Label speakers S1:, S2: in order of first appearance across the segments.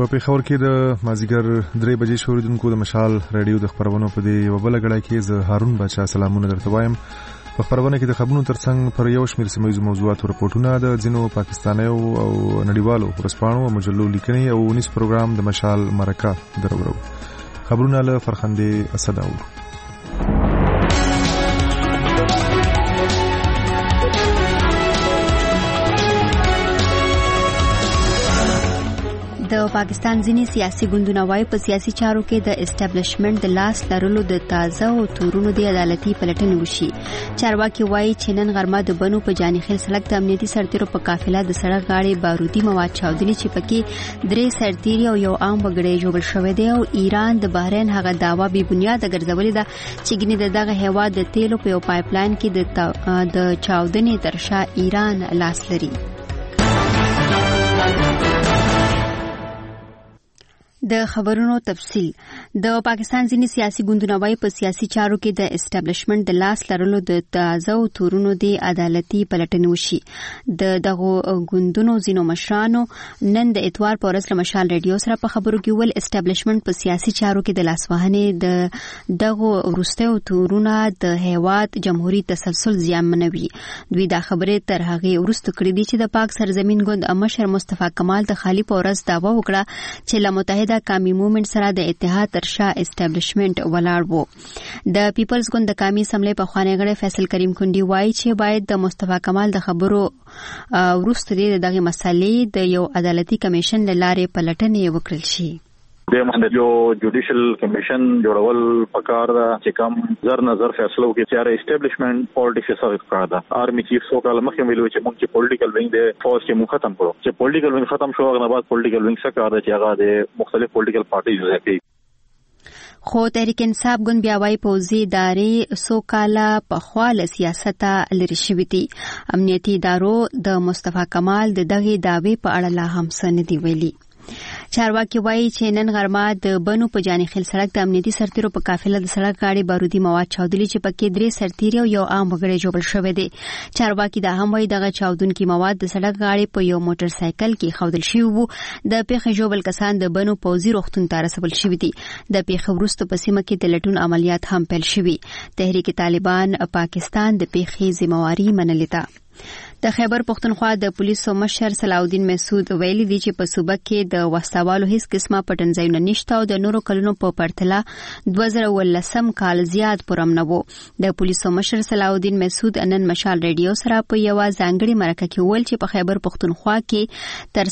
S1: په پیښور کې د مازیګر 3 بجې شوریدونکو د مشال رادیو د خبرونو په دې یو بل غړای کې زه هارون بچا سلامونه درته وایم. په خبرونه کې د خبرونو ترڅنګ پر یو شمېر سیمه ییزو موضوعاتو رپورټونه د ځینو پاکستانیو او نړیوالو ورځپاڼو او مجلو لیکنې او ونیس پروګرام د مشال مرکه درورو. خبرونه له فرخندې اسد اورو.
S2: د پاکستان ځینې سیاسي ګوندونه وايي په سیاسي چارو کې د اسټابلیشمنت د لاس لرلو د تازه او تورونو د عدالتي پلټنې وشي. چارواکي وايي چې نن غرمه د بنو په جانخیل سړک د امنیتي سرتیرو په قافله د سړک غاړې بارودي مواد چاودلي چې پکې 3 سرتیري او یو عام وګړی جوړ شوی دی او ایران د بحرین هغه داوا بې بنیاده ګرځولې ده چې ګنې دغه هیواد د تیلو په یو پایپ لاین کې د چاودنې تر شا ایران لاس لري. د خبرونو تفصیل. د پاکستان ځینې سیاسي ګوندونه وايي په سیاسي چارو کې د اسټابلیشمنت د لاس لرلو د تازه او تورونو د عدالتي پلټنې وشي. دغه ګوندونو ځینو مشرانو نن د اتوار په ورځ له مشال رادیو سره په خبرو کې ول اسټابلیشمنت په سیاسي چارو کې د لاسوهنې دغه وروستیو تورونه د هیواد جمهوریت تسلسل زیانمنوي. دوی دا خبره تر هغه وروسته کړې دي چې د پاک سرزمین ګوند مشر مصطفی کمال د خالی په ورځ داوا وکړه چې له متحده قومي موومنت سره د اتحاد تر شا اسټابلیشمنت ولاړ وو. د پیپلز ګوند د قومي اسمبلی په خوانې غړي فیصل کریم کندي وایي چې باید د مصطفی کمال د خبرو وروسته دغه مسلې د یو عدالتي کمیشن لاره پلټنې وکړل شي.
S3: د یو جوډیشل کمیشن جوړول پکار دا چې کوم زر نظر فیصلو کې چې اسټابلیشمنت پالیټکس سره کار دا آرمي چیف سو کال مخکې ویلو چې موږ چې پولیټیکل وینګ د فوج کې موږ ختم کړو چې پولیټیکل وینګ ختم شو هغه بعد پولیټیکل وینګ څخه کار دی چې هغه د مختلف پولیټیکل پارټیز کوي.
S2: خو تحریک انصاف ګوند بیا وايي پوځي ادارې سو کاله په خواله سیاست لري شوې دي. امنیتي ادارو د مصطفی کمال دغه داوی په اړه لا هم څه نه دی ویلي. چارواکي وايي چې نن غرمه د بنو په جانخیل سړک د امنیتي سرتیرو په قافله د سړک غاړې بارودي مواد چاودلي چې پکې 3 سرتیري او یو عام وګړی جوړ شوی دی. چارواکي دا هم وايي دغه چاودونکي مواد د سړک غاړې په یو موټر سایکل کې خودل شوی وو. د پیښې جوړل کسان د بنو پوځي روغتون ته رسول شوی دي. د پیښې وروسته په سیمه کې د لټون عملیات هم پیل شوي. تحریک طالبان پاکستان د پیښې ذمہواری منلې ده. د خیبر پختونخوا د پولیسو مشر صلاح الدین مسعود ویلي دی چې په صوبه کې د وسوالو هیڅ قسمه پټنځایونه نشته او د نورو کلونو په پرتله 2019 کال زیات پرامن وو. د پولیسو مشر صلاح الدین مسعود نن مشال رادیو سره په یو ځانګړي مرکه کې ویل چې په خیبر پختونخوا کې تر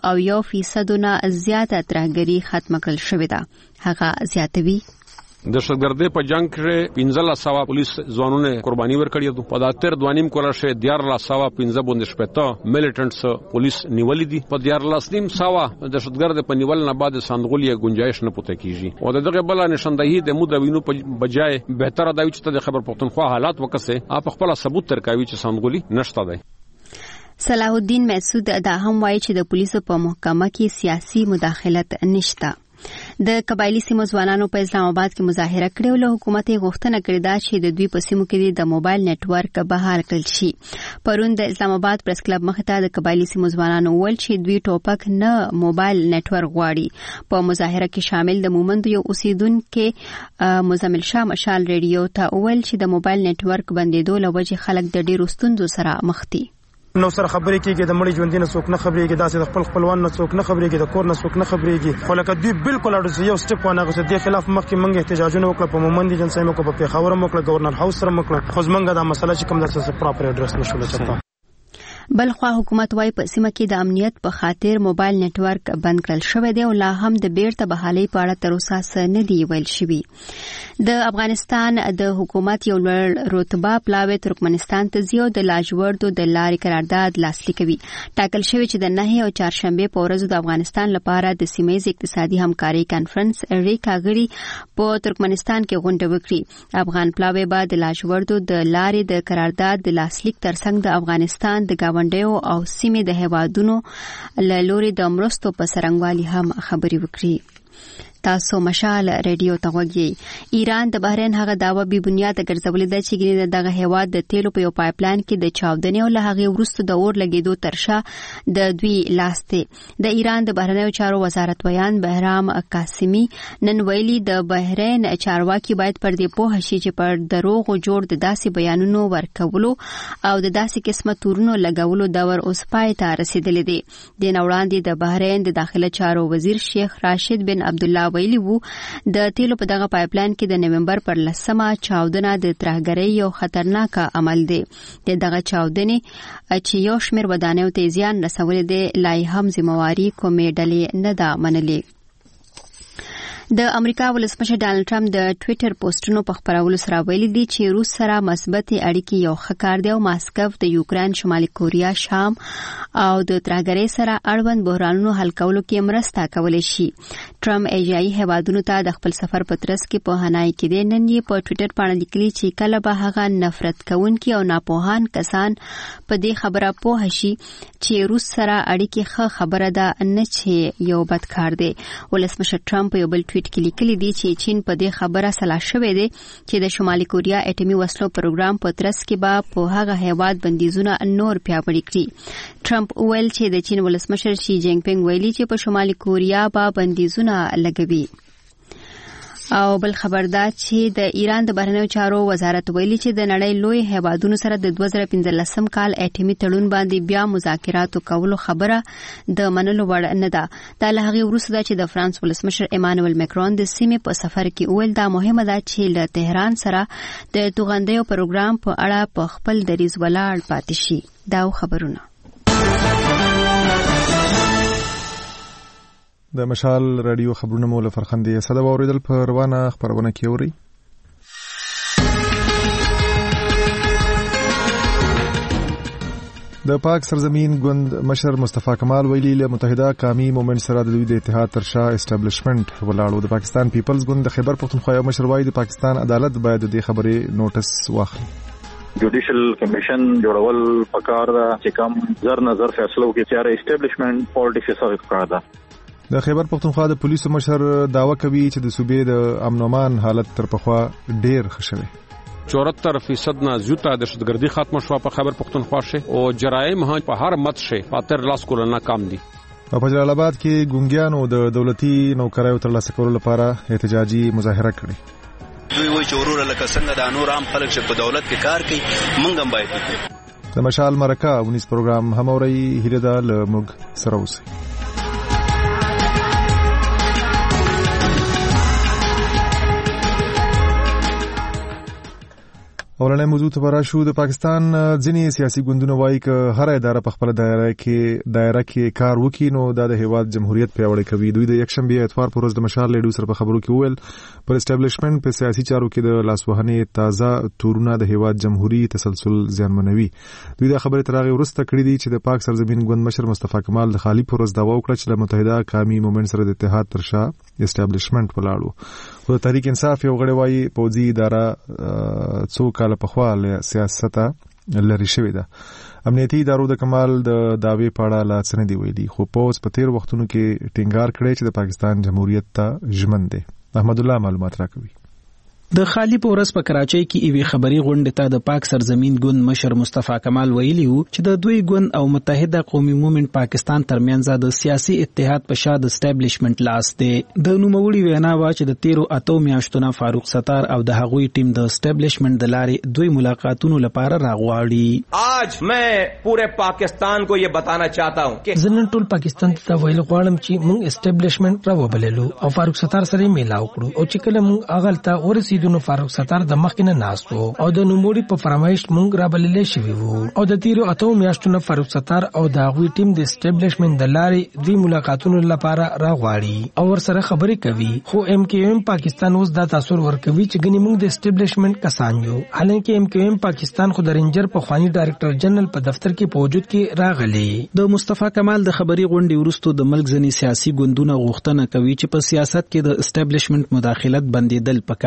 S2: 4.1% نه زیاته ترهګري ختمه کړل شوې ده. هغه زیاتوي
S4: د شګردې په جنگ کې 1500 پولیس ځوانونه قرباني ورکړي دي. په داتر دوانیم کوله شه 1415 میلیټنټس پولیس نیولې دي. په 1400 د شګرد په نیول نه بعد سندغولي گنجائش نه پته کیږي او دغه بل نشاندهي د مودوینو په بجای بهتره دا چې د خبر پختونخوا حالات وکسه اپ خپل ثبوت ترکاوي چې سندغولي نشته دی.
S2: صلاح الدین مسعود دا هم وایي چې د پولیسو په محکمه کې سیاسي مداخلت نشته. د قبایلی سیمو ځوانانو په اسلام آباد کې مظاهره کړې او له حکومت غوښتنه کړې ده چې د دوی په سیمو کې د موبایل نتورک بحال کړل شي. پرون د اسلام آباد پریس کلب مخ ته د قبایلی سیمو ځوانانو ویل چې دوی ټوپک نه موبایل نتورک غواړي. په مظاهره کې شامل د مومند یو اوسیدونکو مزمل شاه مشال رادیو ته ویل چې د موبایل نتورک بندیدو له وجې خلک د ډېرو ستونزو سره مخ دي.
S5: نو سره خبرې کېږي د مړي ژوندې نه څوک نه خبرېږي داسې د خپل خپلوان نه څوک نه خبرېږي د کور نه څوک نه خبرېږي خو لکه دوی بالکل اړو یو سټپ ونه غوښته د خلاف مخکې موږ احتجاجونه وکړو په مومندي جنسای مو کو په پیښور مو کړ گورنر هاوس سره مو کړ خو زمونږ دا مسله چې کوم د پراپر اډرس نشول چتا.
S2: بلخوا حکومت وايي په سیمه کې د امنیت په خاطر موبایل نتورک بند کړل شوی دی او لا هم د بیرته بحالي په اړه تر اوسه څه نه دی ویل شوی. د افغانستان د حکومت یو لوړ رتبه پلاوی ترکمنستان ته ځي او د لاجوردو د لارې قرارداد لاسلیک کوي. ټاکل شوی چې د 9 او 4 شنبه په ورځو د افغانستان لپاره د سیمه‌یز اقتصادي همکاري کانفرنس ریکا غړي په ترکمنستان کې غونډه وکړي. افغان پلاوی به د لاجوردو د لارې د قرارداد د لاسلیک ترڅنګ د افغانستان د گاونډیو او سیمې د هیوادونو له لوري د مرستو په څرنګوالي هم خبري وکړي. تاسو مشال ریډیو ته وګورئ. ایران د بحرین هغه داوا بې بنیاده ګرځولې ده چې ګینه دغه هیواد د تیلو په یو پایپلاین کې د چاودنې او له هغې وروسته د اور لګېدو ترشا د دوی لاس دی. د ایران د بهرنیو چارو وزارت ویان بهرام قاسمی نن ویلي د بحرین چارواکي باید پر دې پوه شي چې پر دروغو جوړ د داسې بیانونو ورکولو او د داسې قسمه تورونو لګولو دور اوس پای ته رسیدلی دی. د وړاندې د بحرین د داخله چارو وزیر شیخ راشد بن عبدالله ویلي وو د تیلو په دغه پایپلاین کې د نومبر پر 10 چاودنه د ترهګرۍ یو خطرناک عمل دی. دغه چاودنې چې یو شمېر ودانیو ته زیان رسولی دی لا هم ذمہواري کومې ډلې نه ده منلې. د امریکا ولسمشر ډانلډ ټرمپ د ټوئیټر پوسټونو په خپرولو سره ویلي دی چې روس سره مثبت اړیکې یو ښه کار دی او ماسکو د یوکرين، شمالي کوریا، شام او د ترهګرۍ سره اړوند بحرانونو حل کولو کې مرسته کولی شي. ټرمپ ایجایي هیوادونو ته د خپل سفر په ترڅ کې په هنای کې دی. نن یې په ټوئیټر باندې لیکلي چې کله به هغه نفرت کوونکي او ناپوهان کسان په دې خبره پوه شي چې روس سره اړیکې ښه خبره ده نه چې یو بد کار دی. ولسمشر ټرمپ یو بل کې لیکلي دي چې چین په دې خبره سلا شوې دي چې د شمالي کوریا اټومي وسلو پروګرام په ترڅ کې به په هغه هیواد بندیزونه نور پیاوړي کړي. ټرمپ ویل چې د چین ولسمشر شي جینګ پینګ ویلي چې په شمالي کوریا به بندیزونه لګوي. او بل خبر دا چې د ایران د بهرنیو چارو وزارت ویلي چې د نړۍ لوی هیوادونو سره د 2015 کال اټومي تړون باندې بیا مذاکرات کولو خبره د منلو وړ نه ده. دا له هغې وروسته ده چې د فرانس ولسمشر ایمانوئل مکرون د سیمې په سفر کې ویل دا مهمه ده چې له تهران سره د توغندیو پروګرام په اړه په خپل دریځ ولاړ پاتې شي. دا خبرونه
S1: د مشال رادیو خبرونه مو له فرخندې صدا اوریدل په روانه خبرونه کې اوري. د پاک سرزمین ګوند مشر مصطفی کمال ویلي له متحده قومي مومنټ سره د دوی د اتحاد ترشا اسټابلیشمنت ولاړو. د پاکستان پیپلز ګوند د خیبر پختونخوا یو مشر وایي د پاکستان عدالت باید د خبرې نوټس واخلي.
S3: جوډیشل کمیشن جوړول پکار ده چې کوم زر نظر فیصلو کې چاره اسټابلیشمنت پالیټکس سره کار ده.
S1: د خیبر پختونخوا د پولیسو مشر داوا کوي چې د صوبې د امن و امان حالت تر پخوا ډیر ښه شوی.
S4: 74% نه زیاته دهشتګردي ختم شو په خیبر پختونخوا شه او جرایم هم په هر مت شه پاتر لاس کول نه کم دي.
S1: په جلال آباد کې ګونګیانو د دولتي نوکریو ترلاسه کولو لپاره احتجاجي مظاهره کړې.
S6: دوی وایي چې ورور لکه څنګه د نور عام خلک چې په دولت کې کار کوي موږ هم باید وکړو.
S1: د مشال مرکه 19 پروګرام هم اوري هیله ده له موږ سره اوسئ. اولنې موضوع ته راشو. د پاکستان ځینې سیاسي ګوندونه وایي چې هر اداره په خپل دایره کې کار وکړي نو د هیواد جمهوریت پیاوړی کوي. دوی د یکشنبه اتوار پر ورځ د مشال لیډو سره په خبرو کې وویل پر اسټابلیشمنت په سیاسي چارو کې د لاسوهنې تازه تورونه د هیواد جمهوریت تسلسل زیانمنوي. دوی دا خبره تر هغه وروسته کړې دي چې د پاک سرزمین ګوند مشر مصطفی کمال د خالی پر ورځ داوا وکړه چې د متحده قومي مومنټ سره د اتحاد ترشا اسټابلیشمنت ولاړو. خو تحریک انصاف یو غړی وایي پوځي اداره څو کال پخوا له سیاست لري شوې ده. امنیتي ادارو د کمال د داوی په اړه لا څه نه دی ویلي خو پوز په تیر وختونو کې ټینګار کړی چې د پاکستان جمهوریت ته ژمن دی. احمد الله معلومات راکوي.
S7: د خالی پورس په کراچۍ کې ایوي خبري غونډه ته د پاک سرزمین ګوند مشر مصطفی کمال ویلي وو چې د دوی ګوند او متحده قومي مومنټ پاکستان ترمنځ د سیاسي اتحاد په شا د اسټابلیشمنت لاس دی. د نوموړي وینا وا چې د 13 میاشتونو فاروق ستار او د هغوی ټیم د اسټابلیشمنت د لارې دوی ملاقاتونو لپاره راغواړي.
S8: आज मैं पूरे पाकिस्तान को ये बताना चाहता हूं कि
S9: زنن ټول پاکستان ته ویل غواړم چې موږ اسټابلیشمنت راوبللو او فاروق ستار سره میلاو کړو او چې کله موږ اغلتا ورسېدو نو فاروق ستار د مخکینه ناستو او د نوموړي په فرمایش موږ رابللې شوی وو او د 13 میاشتونو فاروق ستار او د هغوی ټیم د اسټابلیشمنت د لارې دوی ملاقاتونو لپاره راغواړي او ورسره خبرې کوي. خو ام کیو ام پاکستان اوس دا تاثیر ورکوي چې ګنې موږ د اسټابلیشمنت کسان یو. حالانکه ام کیو ام پاکستان خو د رینجر په خواني ډایرکټر جنرال په دفتر کې په وجود کې راغلي.
S7: د مصطفی کمال د خبري غونډې وروسته د ملک ځینې سیاسي ګوندونه غوښتنه کوي چې په سیاست کې د اسټابلیشمنت مداخلت بندیدل پکار دي.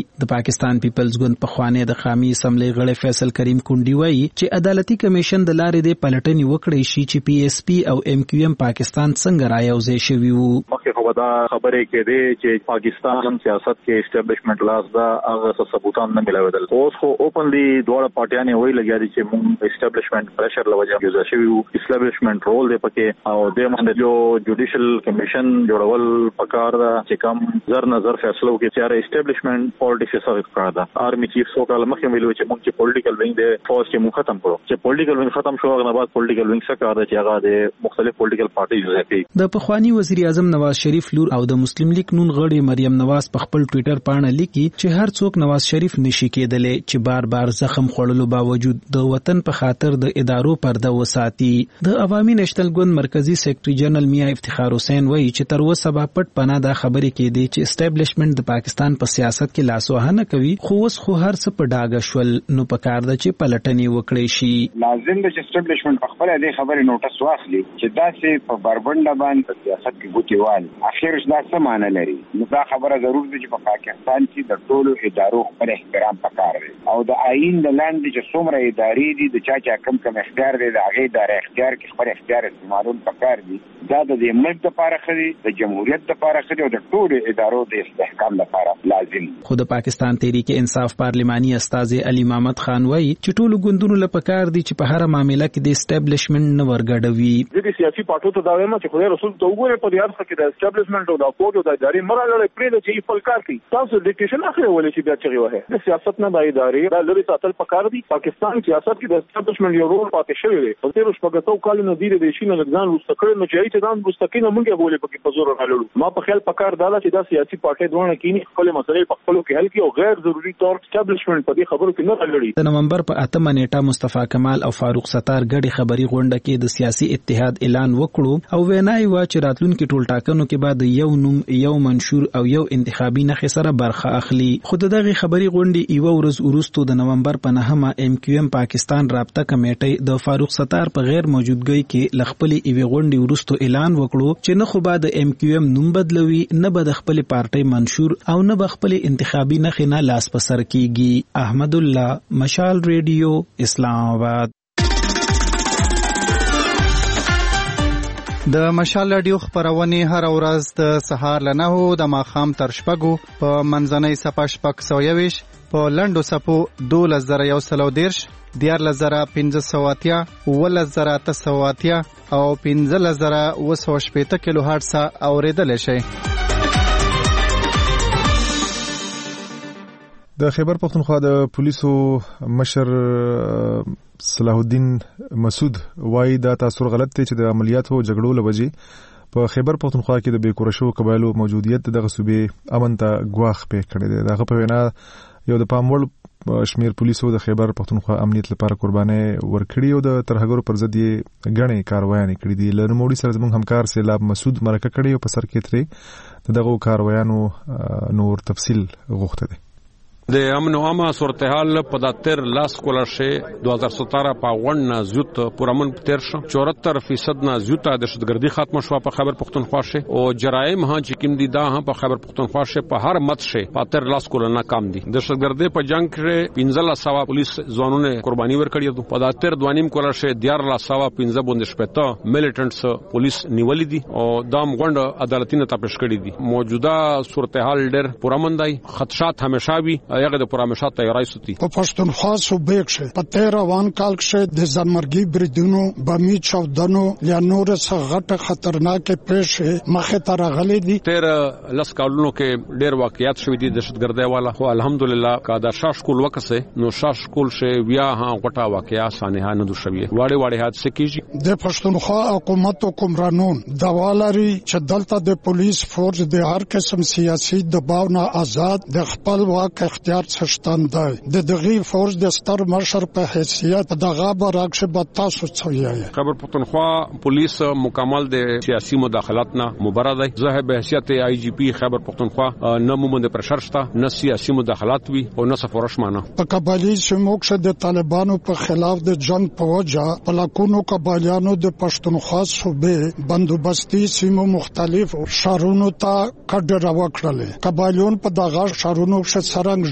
S7: د پاکستان پیپلز ګوند په خوانې د قومي اسمبلی غړي فیصل کریم کونډي وایي چې عدالتي کمیشن د لارې د پلټنې وکړې شي چې پی ایس پی او ایم کیو ایم پاکستان څنګه رايوځي شوی وو.
S3: مخکې خو دا خبرې کېدې چې پاکستان سیاست کې اسټابلیشمنت لاس دا هغه ثبوتان نه ملاویدل. اوس خو اوپنلی دوه پارټیانې وایي لګیا دي چې موږ اسټابلیشمنت پریشر لوجه یوزا شوی وو. اسټابلیشمنت رول دی پکې او د باندې جو جوډیشل کمیشن جوړول پکار دا چې کوم زر نظر فیصلو کې چې اسټابلیشمنت پالیټکس سره کار دا آرمي چیف سو کال مخکې ویلو چې موږ چې پولیټیکل وینګ دی فوج کې موږ ختم کړو. چې پولیټیکل وینګ ختم شو هغه بعد پولیټیکل وینګ څخه کار دی چې هغه د مختلف پولیټیکل پارټیز کوي.
S7: د پخوانی وزیر اعظم نواز شریف لور او د مسلم لیگ نون غړي مریم نواز په خپل ټوئیټر باندې لیکي چې هر څوک نواز شریف نشي کېدلې چې بار بار زخم خوړلو باوجود د وطن په خاطر د ادارو پرده وساتي. د عوامي نېشنل ګوند مرکزی سیکریټري جنرال میا افتخار حسین وایي چې تر اوسه به پټ پناه دا خبرې کېدي چې اسټابلیشمنت د پاکستان په سیاست کې لاسوهنه کوي خو اوس خو هر څه په ډاګه شول نو پکار ده چې پلټنې وکړي شي.
S10: لازم ده چې اسټابلیشمنت په خپل دې خبرې نوټس واخلي چې دا چې په بربنده باندې سیاست کې ګوتېوال اخر دا څه معنی لري. نو دا خبره ضرور ده چې په پاکستان کې د ټولو ادارو خپل احترام پکار دی او د آئین د لاندې چې څومره ادارې دي د چا کم اختیار دی د هغه ادارې اختیار کې خپل اختیار استعمالول پکار دي. دا د ملک لپاره خري د جمهوریت لپاره خري او د ټولو ادارو د استحکام لپاره لازم.
S7: خو د پاکستان تحریک انصاف پارلماني استاد علي محمد خان وایي چې ټولو ګوندونو لپاره پکار دي چې په هر معاملې کې د اسټابلیشمنت نه ورګډوي.
S11: د سیاسي پارټو ته دا وایم چې خدای رسول ته وګوره په دې اړه کې د اسټابلیشمنت او د فوج او د ادارې مرحله پرې د چې په کار کې تاسو ډیکټیشن اخلي ولې چې بیا چغي وه د سیاست نه د ادارې د لری ساتل پکار دي. پاکستان سیاست کې د اسټابلیشمنت یو رول پاتې شوی دی. په تیر شپږ کال نه دی د شینه لګان مستقل نه چي چې دان مستقینه مونږه بوله پکې په زور راړو. ما په خیال پکار دا چې دا سیاسي پارټي دوه کینی خپل مسلې په خپلو کې حل کړي او غیر ضروري تور اسټابلیشمنت په دې خبرو کې نه راړي.
S7: د نومبر په 8 نیټه مصطفی کمال او فاروق ستار ګډي خبري غونډه کې د سیاسي اتحاد اعلان وکړو او وینای و چې راتلونکي ټول ټاکنو کې بعد یو نوم یو منشور او یو انتخابي نخښه سره برخه اخلي. خود دغه خبري غونډې یو ورځ وروسته د نومبر په 9 ام کیو ام پاکستان رابطه کمیټې د فاروق ستار په غیر موجودګۍ کې لخپلې ایوي غونډې وروسته اعلان وکړو چې نه خو بعد ام کیو ام نوم بدلوي نه به د خپل پارټي منشور او نه به خپل انتخابي نخښه نه لاس په سر کیږي. احمد الله مشال ریډیو اسلام آباد.
S12: د مشال رادیو خبرونه هر ورځ د سهار له 9 د ماخام تر شپږو په منځنۍ صفه شپږ 120 په لندو صفو 2110 14580 11880 او 15080 کیلو هرتز اوریدل شي.
S1: د خیبر پختونخوا د پولیسو مشر صلاح الدین مسعود وایي دا تاثیر غلط دی چې د عملیاتو جګړو لوجې په خیبر پختونخوا کې د بیکورشو قبایلو موجودیت دغه صوبې امن ته ګواښ پېښ کړی دی. دغه په وینا یو د پاموړ شمیر پولیسو د خیبر پختونخوا امنیت لپاره قرباني ورکړي او د ترهګرو پر ضد یې غني کاروایي کړې دي. لنموړي سره زموږ همکار سیلاب مسعود مرکه کړی او په سر کې ترې دغه کاروایانو نور تفصیل غوښته دي.
S4: د امن او عامه صورتحال په داتر لاس کولشه 2017 په غونډه زیات پرامن تیر شو 74% نه زیات د دهشتګردي خاتمه شو په خیبر پختونخوا شه او جرایم ها چې کوم دي دا ها په خیبر پختونخوا شه په هر مت شه په تر لاس کول نه کام دي. دهشتګردي په جنگ کې 1500 پولیس ځوانونه قرباني ورکړي په داتر دوانیم کولشه 1415 بوندش پته میلیټنټس پولیس نیولې دي او دام غونډه عدالتینه تپش کړي دي. موجوده صورتحال ډېر پرامن دی. خدشات همیشه وي هغه د پرامشات تیاری سوتی.
S13: په پښتونخوا صوبې کې په 13 کال کې د ځانمرګي بریدونو بمی چاودنو یا نور څه غټه خطرناکه پیښې مخه ته راغلي دي.
S4: 13 لس کالونو کې ډېر واقعیات شوې دي دهشتګردي والا خو الحمدلله کا دا شاشکول وکسه نو شاشکول شه بیا ها غټه واقعیا سانحه نه دوشوي واړې حادثه کیږي.
S13: د پښتونخوا حکومت حکمرانون دوالري چې دلته د پولیس فورس د هر قسم سیاسي دباو نه آزاد د خپل واک اختیار څښتن دی. د دغه فورس د ستر مشر په حیثیت دغه برعکس به تاسو څویای.
S4: خیبر پختونخوا پولیس مکمل د سیاسي مداخلات نه مبرد دی. زه به حیثیت آی جی پی خیبر پختونخوا نه مومند پرشر شته نه سیاسي مداخلات وی او نه سفارش مانه.
S13: په قبایلی سیمو کې د طالبانو په خلاف د جنگ په وجه پلاکونو قبایلیانو د پښتونخوا صوبې بندوبستي سیمو مختلف شهرونو ته کډه راوکړل. قبایلیون په دغه شهرونو کې څرنګ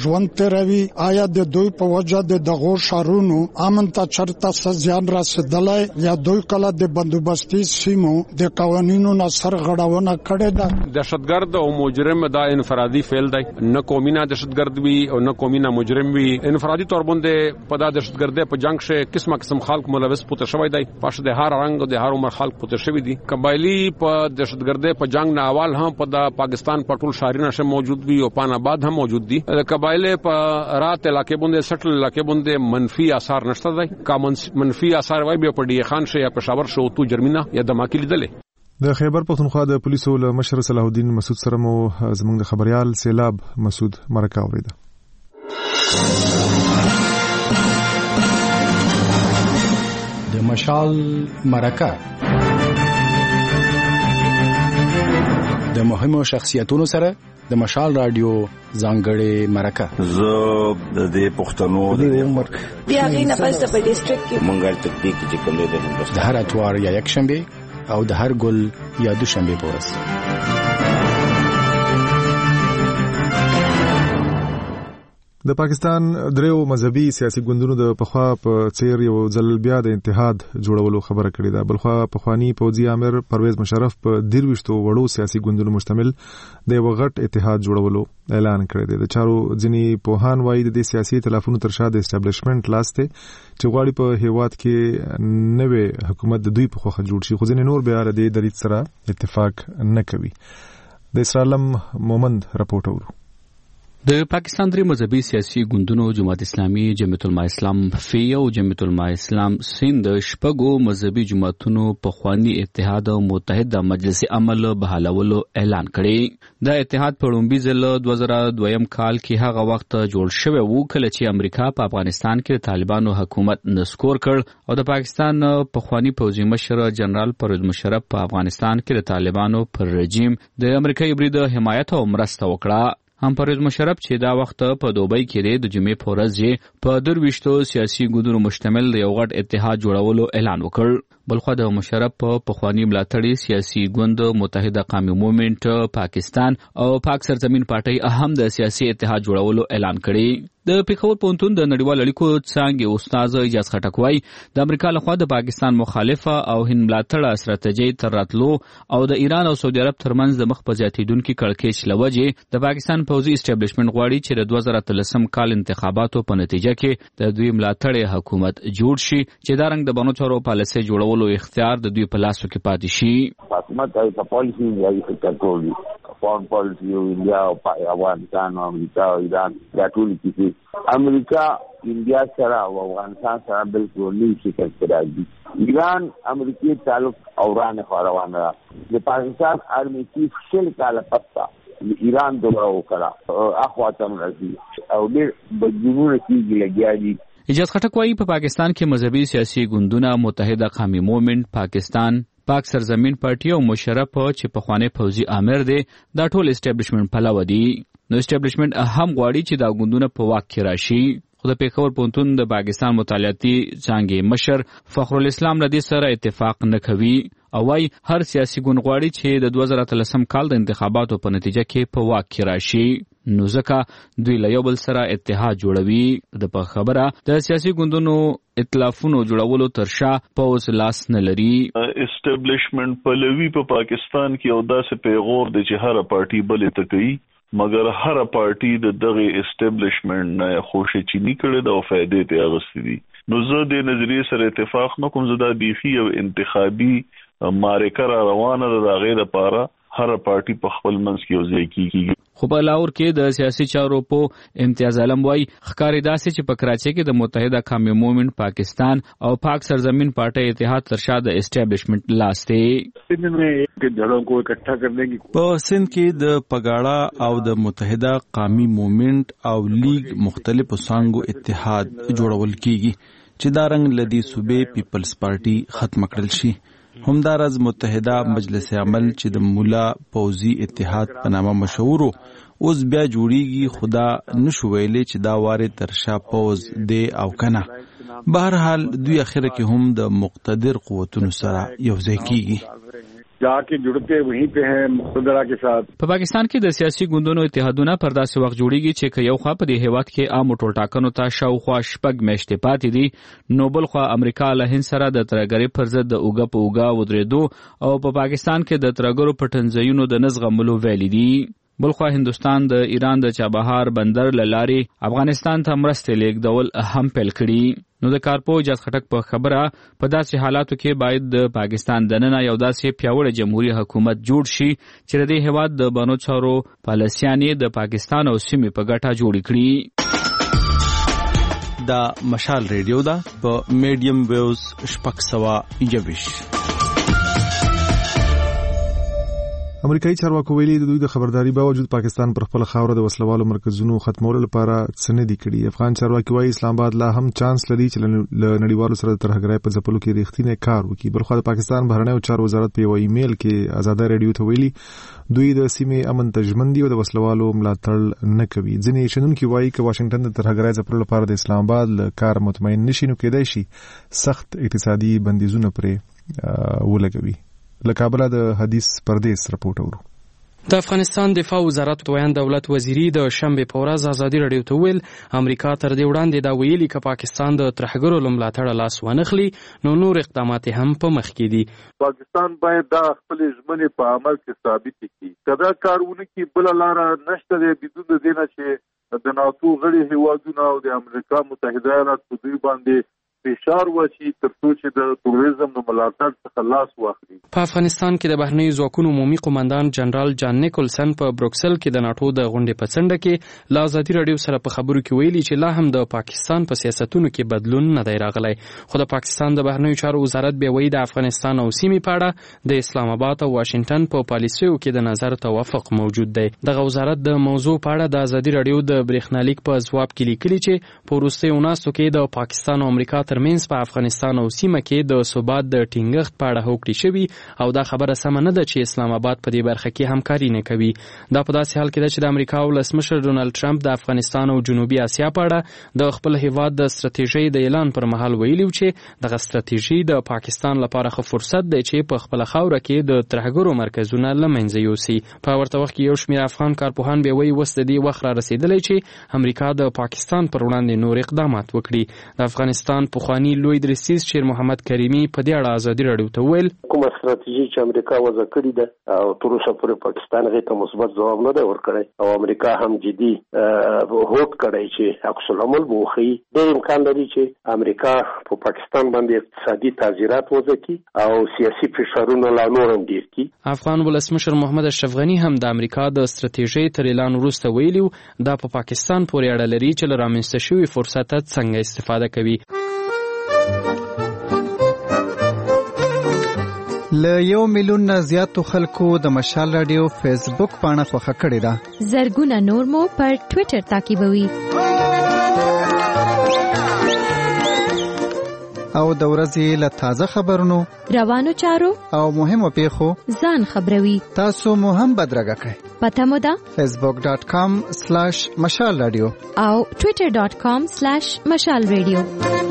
S13: ژوند تیروي. آیا د دوی په وجه د دغو ښارونو امن ته چرته څه زیان رسېدلی یا دوی کله د بندوبستي سیمو د قوانینو نه سرغړونه کړې ده؟
S4: دهشتګرد او مجرم دا انفرادي فعل دی، نه قومي نه دهشتګرد وي او نه قومي نه مجرم وي. انفرادي تور باندې په دا دهشتګردۍ په جنگ شه قسم خلک ملوث پوتې شوی دی، پښه د هر رنګ د هر عمر خلک پوتې شوی دي. قبایلی په دهشتګردۍ په جنگ نه اول هم په د پاکستان په ټول شهرونه شه موجود وي او پان آباد هم موجود دي. قبایلی په رات علاقې باندې سټل علاقې باندې منفي اثر نشته دی. کا منفي اثر وای به په ډی خان شه یا پېښور شه او تو جرمینه یا دماکې لیدلې.
S1: د خیبر پختونخوا د پولیسو له مشر صلاح الدین مسعود سره مو زموږ د خبريال سیلاب مسعود مرکه اوریده.
S14: د مشال مرکه د مهمو شخصیتونو سره د مشال رادیو ځانګړې مرکه.
S15: زه د پښتنو د عمر
S16: بیا غینه پس په ډیسټریکټ کې
S15: مونږه تطبیق چې کوم دی
S14: د هر اتوار یا یک شنبه او د هر ګل یا دوشنبه په ورځ.
S1: د پاکستان دریو مذهبي سیاسي ګوندونو د پخوا په څیر یو ځل بیا د اتحاد جوړولو خبره کړې ده. بلخوا پخوانی پوځي امر پرویز مشرف په 23 وړو سیاسي ګوندونو مشتمل د یو غټ اتحاد جوړولو اعلان کړی دی. د چارو ځینی پوهان وایي د سیاسي ائتلافونو تر شا د اسټابلیشمنت لاسته چې غواړي په هیواد کې نوې حکومت د دوی په خوخه جوړ شي، خو ځینې نور بیا د دې دریځ سره اتفاق نه کوي. د اسرالم مومند راپورټ اورو.
S17: د پاکستان درې مذهبي سیاسي ګوندونو جماعت اسلامي، جمعیت العلماء اسلام فی او جمعیت العلماء اسلام سند شپږو مذهبي جماعتونو په خواني اتحاد او متحده مجلس عمل بحالولو اعلان کړی. دا اتحاد په لومړي ځل 2002 کال کې هغه وخت جوړ شوی وو کله چې امریکا په افغانستان کې طالبانو حکومت نسکور کړ او د پاکستان په خواني پوځي مشر جنرال پرویز مشرف په افغانستان کې د طالبانو پر رژیم د امریکایي برید حمایت او مرسته وکړه. هم پرویز مشرف چې دا وخت په دوبۍ کې د جمعې په ورځ په 23 سیاسي ګوندونو مشتمل د یو غټ اتحاد جوړولو اعلان وکړ. بلخوا د مشرف په پخوانی ملاتړي سیاسي ګوند متحده قومي موومېنټ پاکستان او پاک سرزمین پارټي اهم د سیاسي اتحاد جوړولو اعلان کړی. د پېښور پوهنتون د نړیوال اړیکو څانګې استاد اجاز خټک وايي د امریکا لخوا د پاکستان مخالفه او هند ملاتړه ستراتیژي تر راتلو او د ایران او سعودي عرب ترمنځ د مخ په زیاتېدونکو کړکېچ لوجې د پاکستان پوځي اسټابلیشمنت غواړي چې د 2013 کال انتخاباتو په نتیجه کې د دوی ملاتړ حکومت جوړ شي چې دا رنګ د بانو چارو پالیسي جوړولو اختیار د دوی په لاس کې پاتې شي.
S10: حکومت د پالیسي یې کنټرول فورن پالیسي او انډیا او افغانستان او امریکا او ایران دا ټول کیږي. امریکا انډیا سره او افغانستان سره بالکل نشي کېدای. ایران امریکای تعلق اورانه خاروانه د پاکستان آرمي چیف شل کاله پتا ایران دوه وکړه اخواتم راځي او ډېر بدلونونه کیږي لګیاږي.
S17: اجاز خټک وايي په پاکستان کې مذهبي سیاسي ګوندونه متحده قومي موومېنټ پاکستان، پاک سرزمین پارټي او مشرف چې په خوانه پوځي امر دی دا ټول اسټابلیشمنت پلاو دي. نو اسټابلیشمنت هم غواړي چې دا ګوندونه په واک کې راشي. خو د پېښور پوهنتون د پاکستان مطالعاتي څانګې مشر فخر الاسلام لدی سره اتفاق نه کوي او وايي هر سیاسي ګوند غواړي چې د 2013 کال د انتخاباتو په نتیجه کې په واک کې راشي. نو ځکه دوی له یو بل سره اتحاد جوړوي. د په خبره د سیاسي ګوندونو ائتلافونو جوړولو تر شا پوز لاس نه لري.
S18: اسټابلیشمنت پلوي په پاکستان کې او داسې پیغور د چې هر پارټي بلې ته کوي مګر هر پارټي د دغه اسټابلیشمنت نه خوشی چینی کړي د فائدې ته اغستې دي. نو زه د نظریې سره اتفاق نه کوم. زه دا بیخي او انتخابي مارکه روانه ده د غیر لپاره هر پارټي په خپل منځ کې یو ځای کیږي.
S17: خو په لاهور کې د سیاسي چارو په امتیاز علم وايي ښکاري داسې چې په کراچۍ کې د متحده قومي موومېنټ پاکستان او پاک سرزمین پارټي اتحاد تر شا د اسټابلیشمنت لاس دی.
S19: په سند کې د پګاړه او د متحده قومي موومېنټ او لیگ مختلفو څانګو اتحاد جوړول کیږي چې دا رنګ لدی صوبې پیپلز پارټي ختم کړل شي. همدارز متحده مجلس عمل چې د مولا پوځي اتحاد په نامه مشهور اوس بیا جوړیږي. خدا نشو ویلې چې دا واره تر شا پوز دی او کنه. بهر حال دوی اخره کې هم د مقتدر قوتونو سره یو ځای کیږي.
S10: जाके जुड़ते वहीं पे हैं मुक़द्दरा के साथ.
S17: په پاکستان کې د سیاسي ګوندونو اتحادونه پر داسې وخت جوړیږي چې یو خوا په دې هیواد کې عام ټولټاکنو ته شاوخوا شپږ میاشتې پاتې دي، نو بل خوا امریکا له هند سره د ترهګرۍ پر ضد د اوګه په اوګه ودرېدو او په پاکستان کې د ترهګرو په تنظیمونو د نزغملو ویلي دي. بلخوا هندستان د ایران د چابهار بندر لاري افغانستان ته مرستې لیږدول هم پیل کړي. نو د کارپو اجازه خټک په خبره په داسې حالاتو کې باید د پاکستان دننه یو داسې پیاوړی جمهوریت حکومت جوړ شي چې د هیواد د بانو چارو پالیسیانې د پاکستان او سیمې په ګټه جوړ کړي.
S19: دا مشال ریډیو دا په میډیم ویوز 621.
S1: امریکایي چارواکو ویلي د دوی د خبرداري باوجود پاکستان پر خپل خاوره د وسلوالو مرکزونو ختمولو لپاره څه نه دي کړي. افغان چارواکي وايي اسلام آباد لا هم چانس لري چې له نړیوالو سره د ترهګرۍ په ځپلو کې ریښتینی کار وکړي. بلخو د پاکستان بهرنیو چارو وزارت په یو ایمیل کې آزاده ریډیو ته ویلي دوی د سیمې امن ته ژمن دي او د وسلوالو ملاتړ نه کوي. ځینې شنونکي وايي چې واشنگټن د ترهګرۍ ځپلو لپاره د اسلام آباد له کار مطمئن نشي، نو کېدای شي سخت اقتصادي بندیزونه پرې ولګوي. له کابل د حدیث پردیس رپورټ اورو.
S20: د افغانستان دفاع وزارت ویان دولت وزیری د شنبه په ورځ ازادي رادیو ته ویل امریکا تر دې وړاندې دا ویلي چې پاکستان د ترهګرو ملاتړ لاس ونخلي نو نور اقدامات هم په مخ کې دي.
S11: پاکستان باید دا خپل ژمنې په عمل کې ثابت کړي. کدا کارونه کې بل لار نشته دی بدون د دینه چې د ناتو غړي هیوادونه او د امریکا متحده ایالات په دوی باندې فشار وشي ترڅو چې د تروریزم د ملاتړ څخه لاس واخلي.
S20: په افغانستان کې د بهرنیو ځواکونو عمومي قومندان جنرال جان نیکولسن په بروکسل کې د ناتو د غونډې په څنډه کې له ازادي رادیو سره په خبرو کې ویلي چې لا هم د پاکستان په سیاستونو کې بدلون نه دی راغلی، خو د پاکستان د بهرنیو چارو وزارت بیا وایي د افغانستان او سیمې په اړه د اسلام آباد او واشنگټن په پالیسیو کې د نظر توافق موجود دی. دغه وزارت د موضوع په اړه د ازادي رادیو د بریښنالیک په ځواب کې لیکلي چې په وروستیو ناستو کې د پاکستان او امریکا ترمنځ په افغانستان او سیمه کې د ثبات د ټینګښت په اړه هوکړې شوي او دا خبره سمه نه ده چې اسلام آباد په دې برخه کې همکاري نه کوي. دا په داسې حال کې ده چې د امریکا ولسمشر ډونالد ټرمپ د افغانستان او جنوبي اسیا په اړه د خپل هیواد د ستراتیژۍ د اعلان پر مهال ویلي چې دغه ستراتیژي د پاکستان لپاره ښه فرصت دی چې په خپل خاوره کې د ترهګرو مرکزونه له منځه یوسي. په ورته وخت کې یو شمېر افغان کارپوهان بیا وایي اوس د دې وخت را رسېدلی چې امریکا د پاکستان پر وړاندې نور اقدامات وکړي. د افغانستان پخواني لوی درسیز شیر محمد کریمی په دې اړه ازادي رادیو ته ویل
S21: کومه ستراتیژي چې امریکا وضع کړې ده او تر اوسه پورې پاکستان غي ته مثبت ځواب نه دی ورکړی او امریکا هم جدي هوډ کړی چې عکس العمل وکړي. ډېر امکان لري چې امریکا په پاکستان باندې اقتصادي تعزیرات وضع کړي او سیاسي فشارونه لا نور هم ډېر کړي.
S20: افغان ولسمشر محمد اشرف غنی هم د امریکا د ستراتیژۍ تر اعلان وروسته ویلي دا په پاکستان پورې اړه لري چې له رامنځته شوي فرصت څنګه استفاده کوي.
S12: له 1 میلیون نه زیاتو خلکو د مشال رادیو فیسبوک پاڼه خوښه کړې ده.
S22: زرګونه نور مو پر ټوئیټر تعقیبوي
S12: او د ورځې له تازه خبرونو،
S22: روانو چارو
S12: او مهمو پیښو
S22: ځان خبروي.
S12: تاسو مو هم بدرګه کړئ.
S22: پته مو ده
S12: facebook.com/مشال رادیو
S22: او twitter.com/مشال رادیو.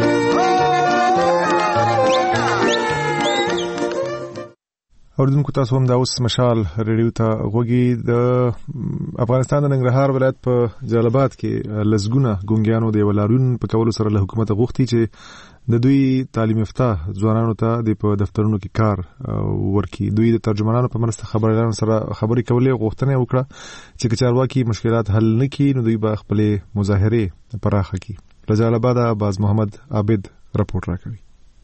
S1: اوردونکو تاسو هم دا اوس مشال ریډیو ته غوږی. د افغانستان د ننګرهار ولایت په جلال آباد کې لزګونه ګونګیانو د ولارون په کولو سره له حکومت غوښتي چې د دوی تعلیم یافته ځوانانو ته د په دفترونو کې کار ورکړي. دوی د ترجمانانو په مرسته خبريالانو سره خبرې کولې غوښتنه وکړه چې چارواکي مشکلات حل نه کړي نو دوی به خپل مظاهره پراخه کړي. له جلال آباد باز محمد عابد رپورټ راکوي.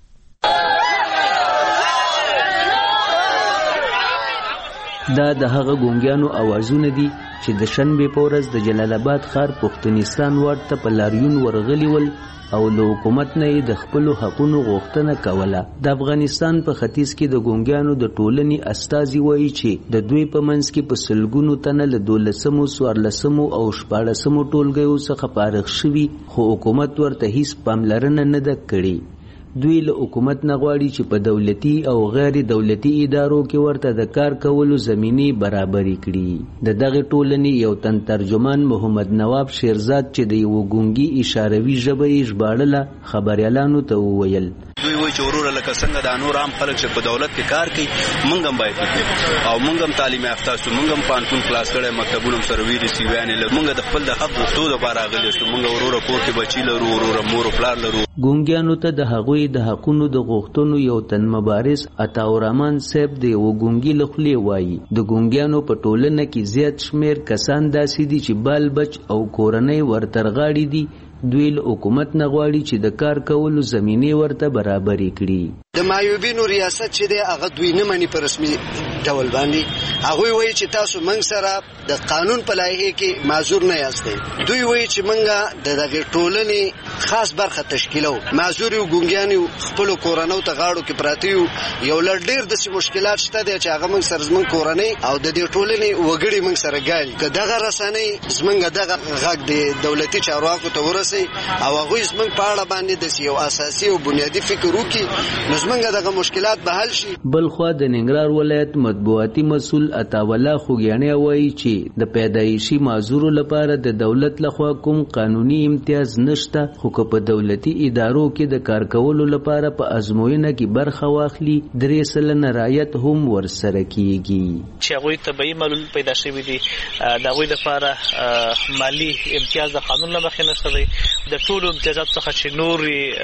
S23: دا د هغه ګونګیانو اوازونه دي چې د شنبې په ورځ د جلال آباد ښار پښتونستان واټ ته په لاریون ورغلي ول او له حکومت نه د خپل حقوقو غوښتنه کوله. د افغانستان په ختیځ کې د ګونګیانو د ټولنې استازي وایي چې د دوی په منځ کې په سلګونو تنه له 12 14 او 14 ټولګیو څخه فارغ شوي خو حکومت ورته هیڅ پاملرنه نه ده کړې. دوی له حکومت نه غواړي چې په دولتي او غیر دولتي ادارو کې ورته د کار کولو زمینې برابرې کړي. د دغه ټولنې یو تن ترجمان محمد نواب شیرزاد چې د یو ګونګي اشاروي ژبه یې ژباړله خبريالانو ته وویل
S6: دوی وایي چې ورور لکه څنګه د نور عام خلک چې په دولت کې کار کوي موږ هم باید وکړو او موږ هم تعلیم یافته شو موږ هم پانتون کلاس کړی مکتبونه سره ویلي سی ویانې له موږ د خپل د حق غوښتو لپاره راغلي شو موږ ورور کور کې بچی لرو ورور مور پلار لرو
S23: ګونګیانو ته د هغوی د حقونو د غوښتنو یو تن مبارز عطاورحمان صاحب د یو ګونګي لخلې وایي د ګونګیانو په ټولنه کې زیات شمیر کسان داسې دي چې بال بچ او کورنۍ ورترغاړي دي دوی له حکومت نه غواړي چې د کار کولو زمینه ورته برابرې کړي
S2: د مایوبینو ریاست چې دی هغه دوی نه مني په رسمي ډول باندې هغه وایي چې تاسو موږ سره د قانون په لایحه کې معذور نه یاستئ دوی وایي چې موږ د دغه ټولنې خاص برخه تشکیلو معذور یو ګونګیان یو خپل کورنۍ ته غاړو کې پراته یو لړ ډیر د مشکلات شته دي چې هغه موږ سره زمون کورنۍ او د دې ټولنې وګړي موږ سره ګال که دغه رسنۍ زمونږ دغه غږ د دولتي چارواکو ته ورسي او هغه زمونږ په اړه باندې د یو اساسي او بنیادی فکر وکړي زمونږ دغه مشکلات به حل شي
S23: بلخوا د ننګرهار ولایت مطبوعاتي مسول عطاوالله خوګیانی وایي چې د پیدایشي معذورو لپاره د دولت لخوا کوم قانوني امتیاز نشته خو په دولتي ادارو کې د کار کولو لپاره په ازموینه کې برخه واخلي 3% رعایت هم ورسره کیږي
S5: چې هغه طبيعي معلول پیدا شوی دي دا غوي لپاره مالی امتیاز د قانون له مخې نشته دی د ټولو امتیازات څخه چې نور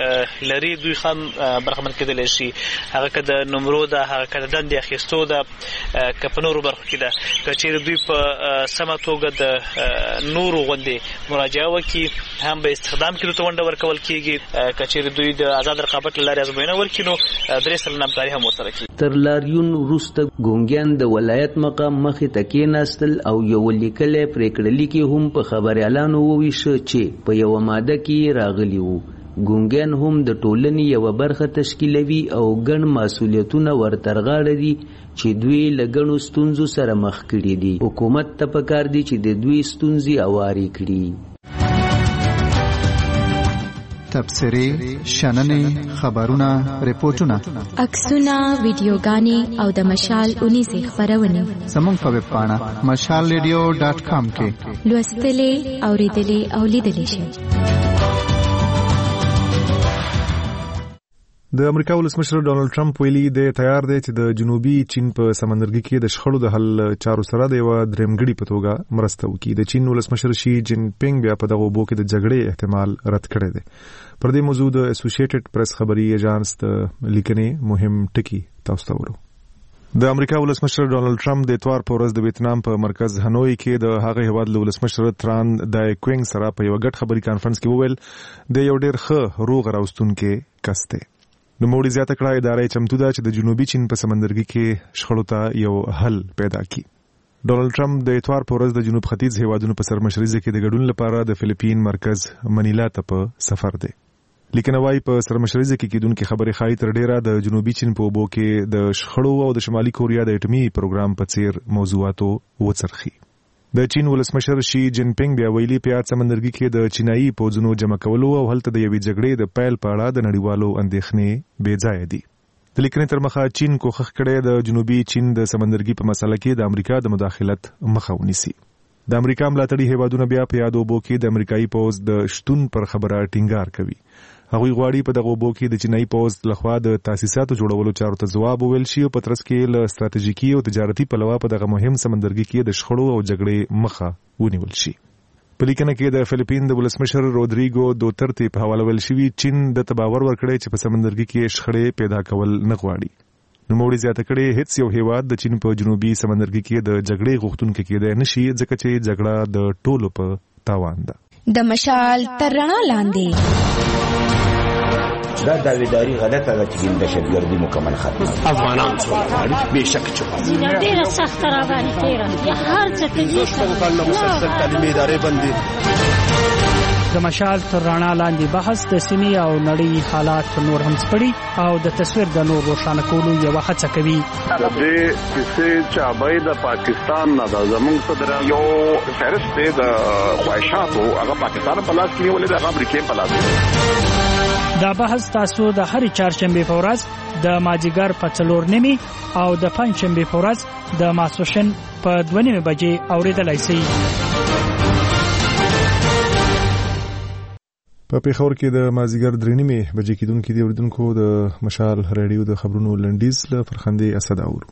S5: لري دوی هم برخمن کېدل شي هغه کده نمرو ده هغه کده دندې اخیستو ده کپنورو برخه کې ده چې دوی په سمه توګه د نورو غوندې مراجعه وکړي هم به استخدام کړي ته ونده ورکول کیږي کچېر دوی د آزاد رقابت لارې ازموینه ورکینو درې سره نامکاري هم ورسره کوي
S23: تر لاریون وروسته ګونګیان د ولایت مقام مخې ته کېناستل او یو لیکلې پریکړه لیکي هم په خبريالانو وویشه چې په یو ماده کې راغلی وو ګونګیان هم د ټولنې یو برخه تشکیلوي او ګڼ مسؤلیتونه ورترغاړي دي چې دوی لګڼو ستونزو سره مخ کړي دي حکومت ته پکار دي چې د دوی ستونزې اواري کړي
S12: تبصرې شننې خبرونه ریپورتونه
S22: عکسونه ویډیوګانې او د مشال 19 خبرونه
S12: زموږ په ویب پاڼه mashalradio.com کې
S22: لوستلې اوریدلې او لیدلې شئ
S1: د امریکا ولسمشر ډونالد ټرمپ ویلي دی تیار دی چې د جنوبي چین په سمندرګي کې د شخړو د حل چارو سره د یو درېمګړي په توګه مرسته وکړي د چین ولسمشر شي جین پینګ بیا په دغه وبو کې د جګړې احتمال رد کړی دی پر دې موضوع د اسوسییټډ پریس خبري ایجانس لیکنې مهم ټکی تاسو ته ورو د امریکا ولسمشر ډونالد ټرمپ د اتوار په ورځ د ویتنام په مرکز هنوي کې د هغه هیواد له ولسمشر تران دای کوینګ سره په یو غټ خبري کانفرنس کې وویل د یو ډېر ښه روغ راوستونکو کسته نو موږ زیاته کړه ادارې چمتو ده چې د جنوبي چین په سمندرګي کې شخړو ته یو حل پیدا کړي ډونالد ټرمپ د اتوار په ورځ د جنوب ختیځ هیوادونو په سرمشرۍ کې د ګډون لپاره د فلیپین مرکز منیلا ته په سفر دی لیکن وايي په سرمشرۍ کې کېدونکو خبرې خای تر ډیره د جنوبي چین په وبو کې د شخړو او د شمالي کوریا د اټومي پروګرام په څیر موضوعاتو وڅرخي د چین ولسمشر شي جین پینګ بیا ویلي په سمندرګي کې د چینایي پوځونو جمع کولو او هلته د یوې جګړې د پیل په اړه د نړیوالو اندېښنې بې ځای دي د لیکنې تر مخه چین کوښښ کړی د جنوبي چین د سمندرګي په مسله کې د امریکا د مداخلت مخه ونیسي د امریکا ملاتړي هیوادونه بیا په یادو بو کې د امریکایي پوځ د شتون پر خبره ټینګار کوي هغوی غواړي په دغه وبو کې د چینایي پوځ لخوا د تاسیساتو جوړولو چارو ته ځواب وویل شي او په ترڅ کې له ستراتیژیکي او تجارتي پلوه په دغه مهم سمندرګي کې د شخړو او جګړې مخه ونیول شي په لیکنه کې د فلیپین د ولسمشر رودریګو دوترته په حواله ویل شوی چین د تباور ورکړی چې په سمندرګي کې شخړې پیدا کول نه غواړي نو موږ زیاته کړي هیڅ یو هیواد د چین په جنوبي سمندرګي کې د جګړې غوښتونکو کې دی نشي ځکه چې جګړه د ټولو په تاوان ده
S22: د مشال تر رڼا لاندې
S15: دا داویداری غلطه ده چې د دهشتګردي مکمل ختمه
S8: افغانان څومره بهشکه چې
S24: ډیره سخت را باندې تیرا یا هر څه ته
S8: یو کال نو مسلسل تعلیمي ادارې بندي
S25: د مشال تر رڼا لاندې بحث د سیمې او نړۍ حالات نور هم سپړي او د تصویر د نور روښانه کولو یو هڅه کوي
S11: د دې چې چابای د پاکستان نه د زمونږ صدر یو فهرست د خواهشاتو هغه پاکستان په لاس کې ولې د امریکا په لاس
S25: دا بحث تاسو د هر چهارشنبه په ورځ د ماجیګر په 4:30 او د پنځشنبه په ورځ د ماسوشن په 2:30 بجې اوریدلای شئ
S1: په پیښور کې د مازیګر 3:30 بجې کېدونکو د اوریدونکو د مشال رادیو د خبرونو لنډیز له فرخندې اسد اورو.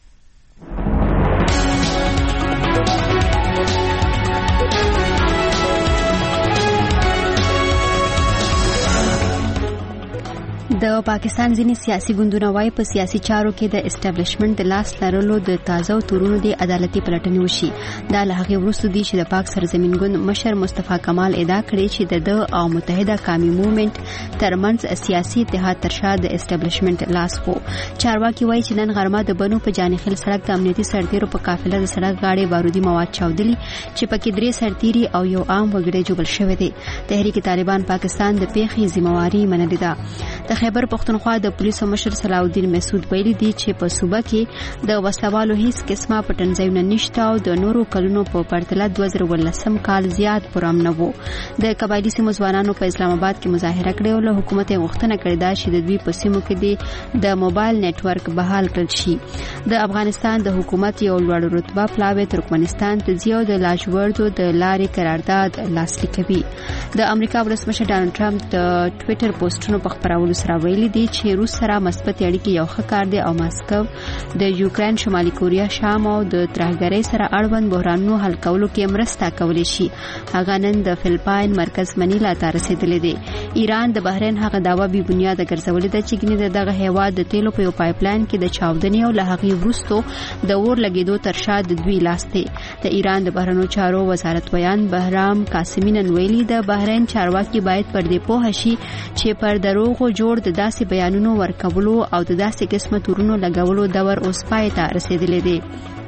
S3: د پاکستان ځینې سیاسي ګوندونه وايي په سیاسي چارو کې د اسټابلیشمنت د لاس لرلو د تازه تورونو د عدالتي پلټنې وشي. دا له هغې وروسته دی چې د پاک سرزمین ګوند مشر مصطفی کمال ادعا کړې چې د او متحده قومي موومېنټ ترمنځ سیاسي اتحاد تر شا د اسټابلیشمنت لاس وو. چارواکي وايي چې نن غرمه د بنو په جانخیل سړک د امنیتي سرتیرو په قافله د سړک غاړې بارودي مواد چاودلي چې پکې 3 سرتیري او یو عام وګړی جوړ شوی دی. تحریک طالبان پاکستان د پیښې ذمہواری منلې ده. د خیبر پختونخوا د پولیسو مشر صلاح الدین مسعود ویلي دی چې په صوبه کې د وسلوالو هیڅ قسمه پټنځایونه نشته او د نورو کلونو په پرتله 2018 کال زیات پرامن وو. د قبایلی سیمو ځوانانو په اسلام آباد کې مظاهره کړې او له حکومت غوښتنه کړې ده چې د دوی په سیمو کې د موبایل نتورک بحال کړل شي. د افغانستان د حکومت یو لوړ رتبه پلاوی ترکمنستان ته ځي او د لاجوردو د لارې قرارداد لاسلیک کوي. د امریکا ولسمشر ډانلډ ټرمپ د ټوئیټر پوسټونو په خپرولو سره ویلي دی چې روس سره مثبت اړیکې یو ښه کار دی او ماسکو د یوکرين شمالي کوریا شام او د ترهګرۍ سره اړوند بحرانونو حل کولو کې مرسته کولی شي. هغه نن د فلپاین مرکز منیلا ته رسیدلی دی. ایران د بحرین هغه داوا بې بنیاده ګرځولې ده چې ګنې دغه هیواد د تیلو په یو پایپلاین کې د چاودنې او له هغې وروسته د اور لګېدو تر شا د دوی لاس دی. د ایران د بهرنیو چارو وزارت ویان بهرام قاسمي نن ویلي د بحرین چارواکي باید پر دې پوه شي چې پر دروغو جوړ د داسې بیانونو ورکولو او د داسې قسمه تورونو لګولو دور اوس پای ته رسیدلی دی.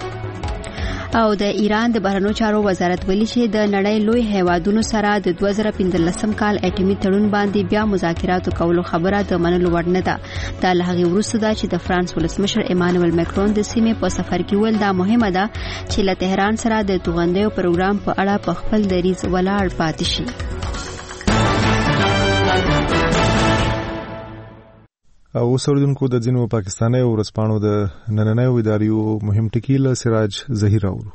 S3: او د ایران د بهرنیو چارو وزارت ویلي چې د نړۍ لوی هیوادونو سره د 2015 کال اټومي تړون باندې بیا مذاکرات کولو خبره د منلو وړ نه ده. دا له هغې وروسته ده چې د فرانس ولسمشر ایمانوئل مکرون د سیمې په سفر کې ویل دا مهمه ده چې له تهران سره د توغندیو پروګرام په اړه په خپل دریځ ولاړ پاتې شي.
S1: او اوسوردونکو د ځینو پاکستاني ورځپاڼو د نننیو اداریو مهم ټکي له سراج ظهیر اورو.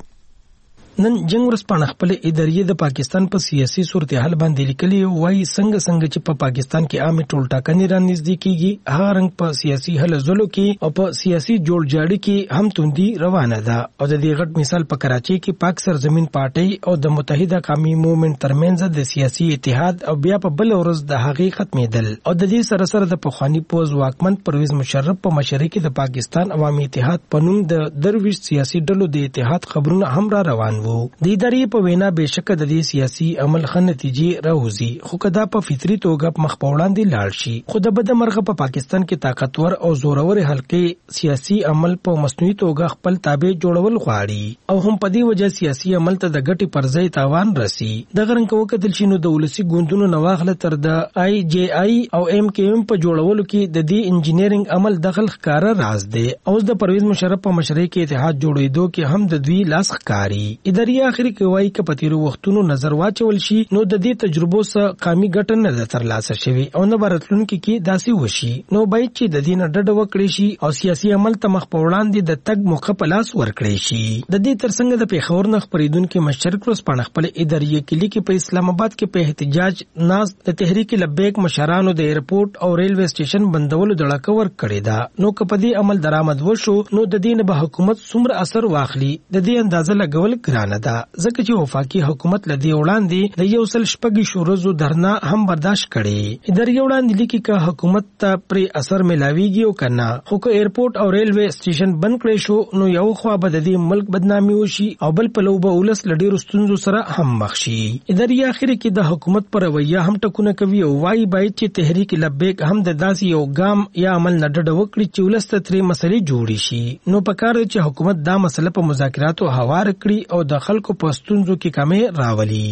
S4: نن جنگ ورځپاڼه خپل ادارې د پاکستان په سیاسي صورتحال باندې لیکلي وایي څنګه چې په پاکستان کې عامه ټولټاکنې را نږدې کیږي هغه رنګ په سیاسي هله ځلو کې او په سیاسي جوړجاړي کې هم توندي روانه ده. او د دې غټ مثال په کراچي کې پاک سرزمین پارټي او د متحده قومي موومېنټ ترمنځ د سیاسي اتحاد او بیا په بل ورځ د هغې ختمېدل او د دې سره د پخوانی پوز واکمن پرویز مشرف په مشرۍ کې د پاکستان عوامي اتحاد په نوم د درویش سیاسي ډلو د اتحاد خبرونه هم را روان وو. د ادارې په وینا بهشکه د دې سیاسي عمل ښه نتیجې راوځي خو کدا په فطري توګه مخ په وړاندې لاړ شي. خو د بدمرغه په پاکستان کې طاقتور او زورور حلقې سیاسي عمل په مصنوعي توګه خپل تابع جوړول غواړي او هم په دې وجه سیاسي عمل ته د ګټې پر ځای تاوان رسي. دغه رنګ وکتل شي نو د ولسي ګوندونو نواغله تر د آی جی آی او ایم کې ایم په جوړولو کې د دې انجینرینګ عمل دخل ښکارا راز دی. اوس د پرویز مشرف په مشرۍ کې اتحاد جوړېدو کې هم د دوی لاس ښکاري. ادارې اخري کې وایي چې په تیرو وختونو نظر واچول شي نو د دې تجربو سره قومي ګټه نه ده ترلاسه شوې او نه برتلونکو کې داسې وشي. نو باید چې د دې نه ډډه وکړي شي او سیاسي عمل ته مخ په وړاندې د تګ موقع په لاس ورکړي شي. د دې ترڅنګ د پیښور نه خبرېدونکو مشرک ورځپاڼه خپل ادارې کې لیکي په اسلام آباد کې په احتجاج ناز د تحریک لبیک مشرانو د ایرپورټ او ریلوے سټیشن بندولو دړه کور کړی دا. نو که په دې عمل درآمد وشو نو د دې نه به حکومت څومره اثر واخلي د دې اندازه لګول ګرانه ده ځکه چې وفاقي حکومت لدی وړاندې د 114 ورځو دھرنا هم برداشت کړي. ادارې وړاندې لیکي چې حکومت ته پر اثر ملاويږي او کنه خو که ایرپورټ او ریلوے سټیشن بند کړي شو نو یو خو به د دې ملک بدنامي وشي او بل په لوبه ولس لډیر ستونزو سره هم مخ شي. ادارې اخر کې د حکومت پر رویه هم ټکونه کوي او وايي باید چې تحریک لبیک هم د داسې یو ګام یا عمل نه ډډه وکړي چې ولس ته ترې مسلې جوړې شي. نو پکار چې حکومت دا مسله په مذاکراتو هوار کړي او د خلکو په ستونزو کې کمی راولي.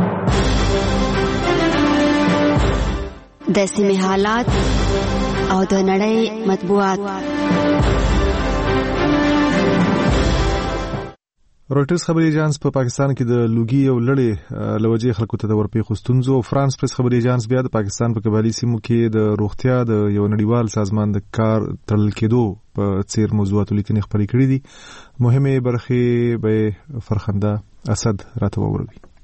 S3: د سیمې حالات او د نړۍ مطبوعات.
S1: رويټرز خبري ایجنس په پاکستان کې د لوګي او لړې لوجې خلکو ته د ورپېښو ستونزو. فرانس پریس خبري ایجنس بیا د پاکستان په قبایلی سیمو کې د روغتیا د یو نړیوال سازمان د کار تړل کېدو په څیر موضوعاتو لیکنې خبرې کړې دي. مهمه برخې به فرخنده اسد راته ووروي.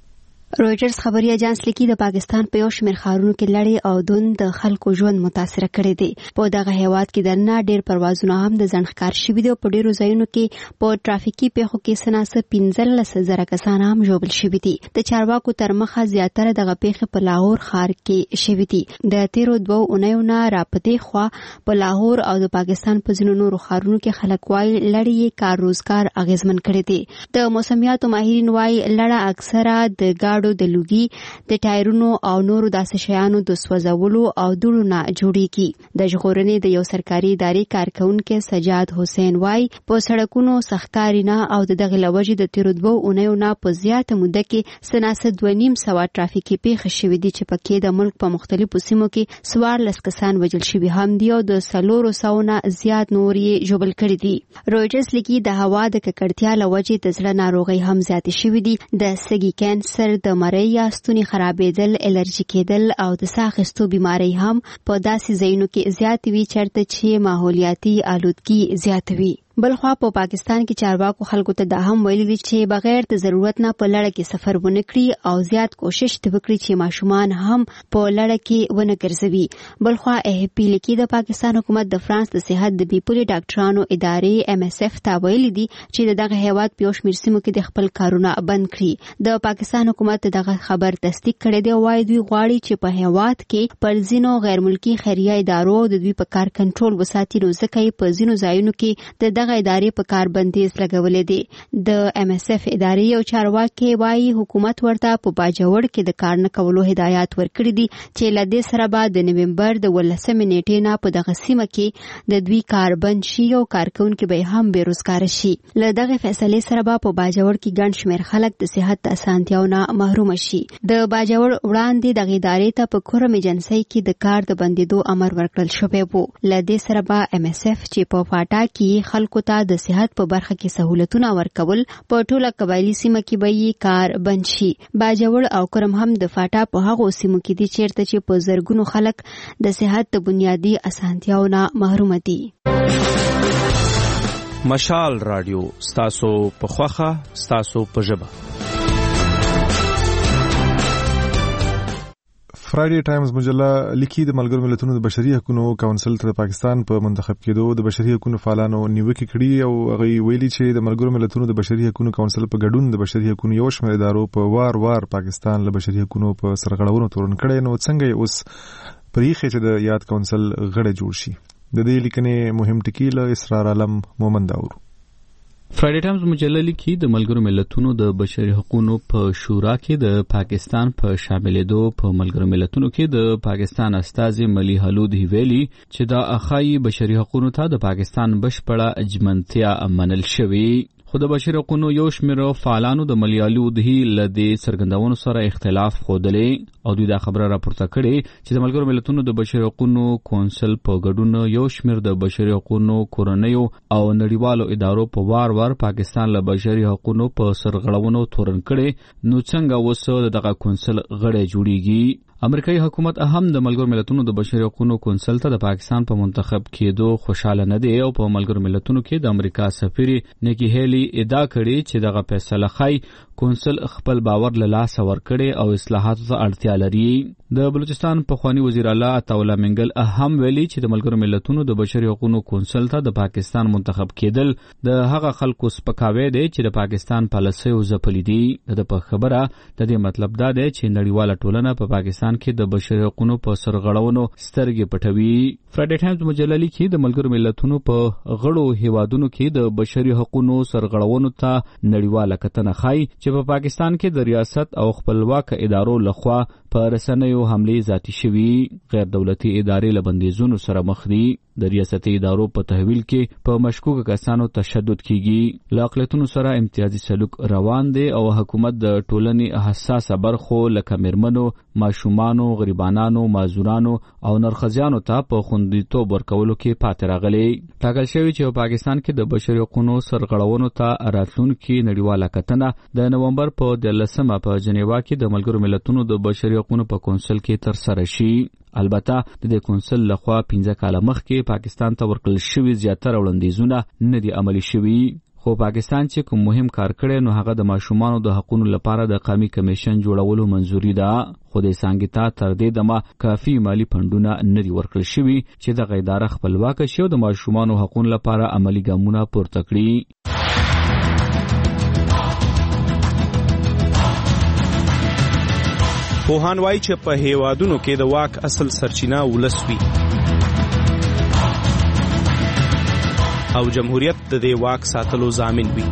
S3: رويټرز خبري اژانس لیکي د پاکستان په یو شمېر ښارونو کې لړۍ او دوند د خلکو ژوند متاثر کړی دی. په دغه هیواد کې درنه ډېر پروازونه هم د ځنډ ښکار شوي دي او په ډېرو ځایونو کې په ټرافیکي پیښو کې سناسه 15,000 کسان هم ژوبل شوي دي. د چارواکو تر مخه زیاتره دغه پیښې په لاهور ښار کې شوي دي. د تیرو 2 اونیو نه راپدې خوا په لاهور او د پاکستان په ځینو نورو ښارونو کې خلک وايي لړۍ کار روزګار اغیزمن کړی دی. د موسمیاتو ماهرین وايي لړه اکثره د د لوګي د ټایرونو او نورو داسې شیانو د سوځولو او دوړو نه جوړیږي. د ژغورنې د یو سرکاري ادارې کارکونکو سجاد حسین وايي په سړکونو سختکاري نه او دغه لوجې د تیرو 2 اونیو نه په زیاته موده کې سناسه 2.5 ټرافیکي پیښې شوې دي چې پکې د ملک په مختلفو سیمو کې 14 کسان وژل شوي هم دي او د 400 نه زیات نور یې ژوبل کړي دي. رويټرز لیکي د هوا د ککړتیا لوجې د زړه ناروغي هم زیاتې شوې دي. د سږي کانسر د مری یا ستوني خرابېدل، الرجي کېدل او د ساه اخیستو بیماری هم په داسې ځایونو کې زیات وي چېرته چې ماحولیاتي آلودګي زیات وي. بلخوا په پاکستان کې چارواکو خلکو ته دا هم ویلي دي چې بغیر د ضرورت نه په لړه کې سفر ونه کړي او زیات کوشش وکړي چې ماشومان هم په لړه کې ونه ګرځوي. بلخوا AFP لیکي د پاکستان حکومت د فرانس د صحت د بیپولي ډاکټرانو ادارې MSF ته ویلي دي چې دغه هیواد په یو شمېر سیمو کې د خپل کارونه بند کړي. د پاکستان حکومت دغه خبر تصدیق کړی دی او وايي دوی غواړي چې په هیواد کې پر ځینو غیر ملکي خیریه ادارو د دوی په کار کنټرول وساتي نو ځکه یې په ځینو ځایونو کې دغه ادارې په کار بندیز لګولې دي. د MSF ادارې او چارواکي وايي حکومت ورته په باجوړ کې د کار نه کولو هدایات ورکړي دي چې له دې سره به د نومبر د 18 نیټې نه په دغه سیمه کې د دوی کار بند شي او کارکونکو به هم بیروزګار شي. له دغه فیصلې سره به په باجوړ کې ګڼ شمېر خلک د صحت اسانتیاو نه محروم شي. د باجوړ وړاندې دغه ادارې ته په کورم ایجنسۍ کې د کار د بندیدو امر ورکړل شوی وو. له دې سره به MSF چې په فاټا کې خلکو ته د صحت په برخه کې سہولتونه ورکول په ټوله قبایلی سیمه کې به یې کار بند شي. باجوړ او کرم هم د فاټا په هغو سیمو کې دي چیرته چې په زرګونو خلک د صحت د بنیادی اسانتیاو نه محروم دي.
S19: مشال رادیو ستاسو په خوخه ستاسو په ژبه.
S1: فرایډي ټایمز مجله لیکي د ملګرو ملتونو د بشري حقوقو کونسل ته د پاکستان په منتخب کېدو د بشري حقوقو فعالانو نیوکه کړې او هغه ویلي چې د ملګرو ملتونو د بشري حقوقو کونسل په ګډون د بشري حقوقو یو شمېر ادارو په وار پاکستان له بشري حقوقو په سرغړونو تورن کړي نو څنګه اوس پریخي چې د یاد کونسل غړي جوړ شي. د دې لیکنې مهم ټکی له اسرار عالم مومند اورو.
S17: فرایډي ټایمز مجله لیکي د ملګرو ملتونو د بشري حقوقو په شورا کې د پاکستان په شاملېدو په ملګرو ملتونو کې د پاکستان استازي ملي حلود ویلي چې دا اخایي بشري حقوقو ته د پاکستان بشپړه اجمنتیا منل شوی. خو د بشري حقوقو یو شمېر فعالانو د ملي حلود لدې څرګندونو سره اختلاف ښودلی او دوی دا خبره راپورته کړې چې د ملګرو ملتونو د بشري حقوقو کونسل په ګډون یو شمېر د بشري حقوقو کورنیو او نړیوالو ادارو په وار پاکستان له بشري حقوقو په سرغړونو تورن کړي نو څنګه اوس دغه کونسل غړی جوړیږي. امریکایي حکومت هم د ملګرو ملتونو د بشري حقوقو کونسل ته د پاکستان په منتخب کېدو خوشاله نه دی او په ملګرو ملتونو کې د امریکا سفیر نیکی هیلی ادعا کړې چې دغه فیصله خای کونسل خپل باور له لاسه ورکړي او اصلاحاتو ته اړتیا لري. د بلوچستان پخوانی وزیر اعلی عطاءالله منګل هم ویلي چې د ملګرو ملتونو د بشري حقوقو کونسل ته د پاکستان منتخب کېدل د هغه خلکو سپکاوی دی چې د پاکستان پالیسیو ځپلي دي. د خبره د دې مطلب دا دی چې نړیواله ټولنه په پاکستان کې د بشري حقوقو په سرغړونو سترګې پټوي. فرایډي ټایمز مجله لیکي د ملګرو ملتونو په غړو هیوادونو کې د بشري حقوقو سرغړونو ته نړیواله کتنه خای چې په پاکستان کې د ریاست او خپلواک ادارو لخوا په رسنیو حملې ذاتی شوي. غیر دولتي ادارې له بندیزونو سره مخ دي. د ریاستي ادارو په تحویل کې په مشکوک کسانو تشدد کیږي. له اقلیتونو سره امتیازي سلوک روان دی او حکومت د ټولنې حساسه برخو لکه میرمنو، ماشومانو، غریبانو، معذورانو او نرخزیانو ته په خوندیتوب ورکولو کې پاتې راغلی. ټاکل شوی چې په پاکستان کې د بشري حقوقو سرغړونو ته راتلونکي نړیواله کتنه د نومبر په 13 په جنیوا کې د ملګرو ملتونو د بشري حقوقو په کونسل کې ترسره شي. البته د دې کونسل لخوا 15 کاله مخکې پاکستان ته ورکړل شوي زیاتره وړاندیزونه نه دي عملي شوي. خو پاکستان چې کوم مهم کار کړی نو هغه د ماشومانو د حقوقو لپاره د قومي کمیشن جوړولو منځوري ده، خو د څنګه ته تر دې دمه کافي مالی فندونه نه دي ورکړل شوي چې د اداره خپلواک شي او د ماشومانو حقوقو لپاره عملی ګامونه پورته کړي.
S7: پوهان وایي چې په هیوادونو کې د واک اصل سرچینه ولس وي او جمهوریت د دې واک ساتلو ضامن وي.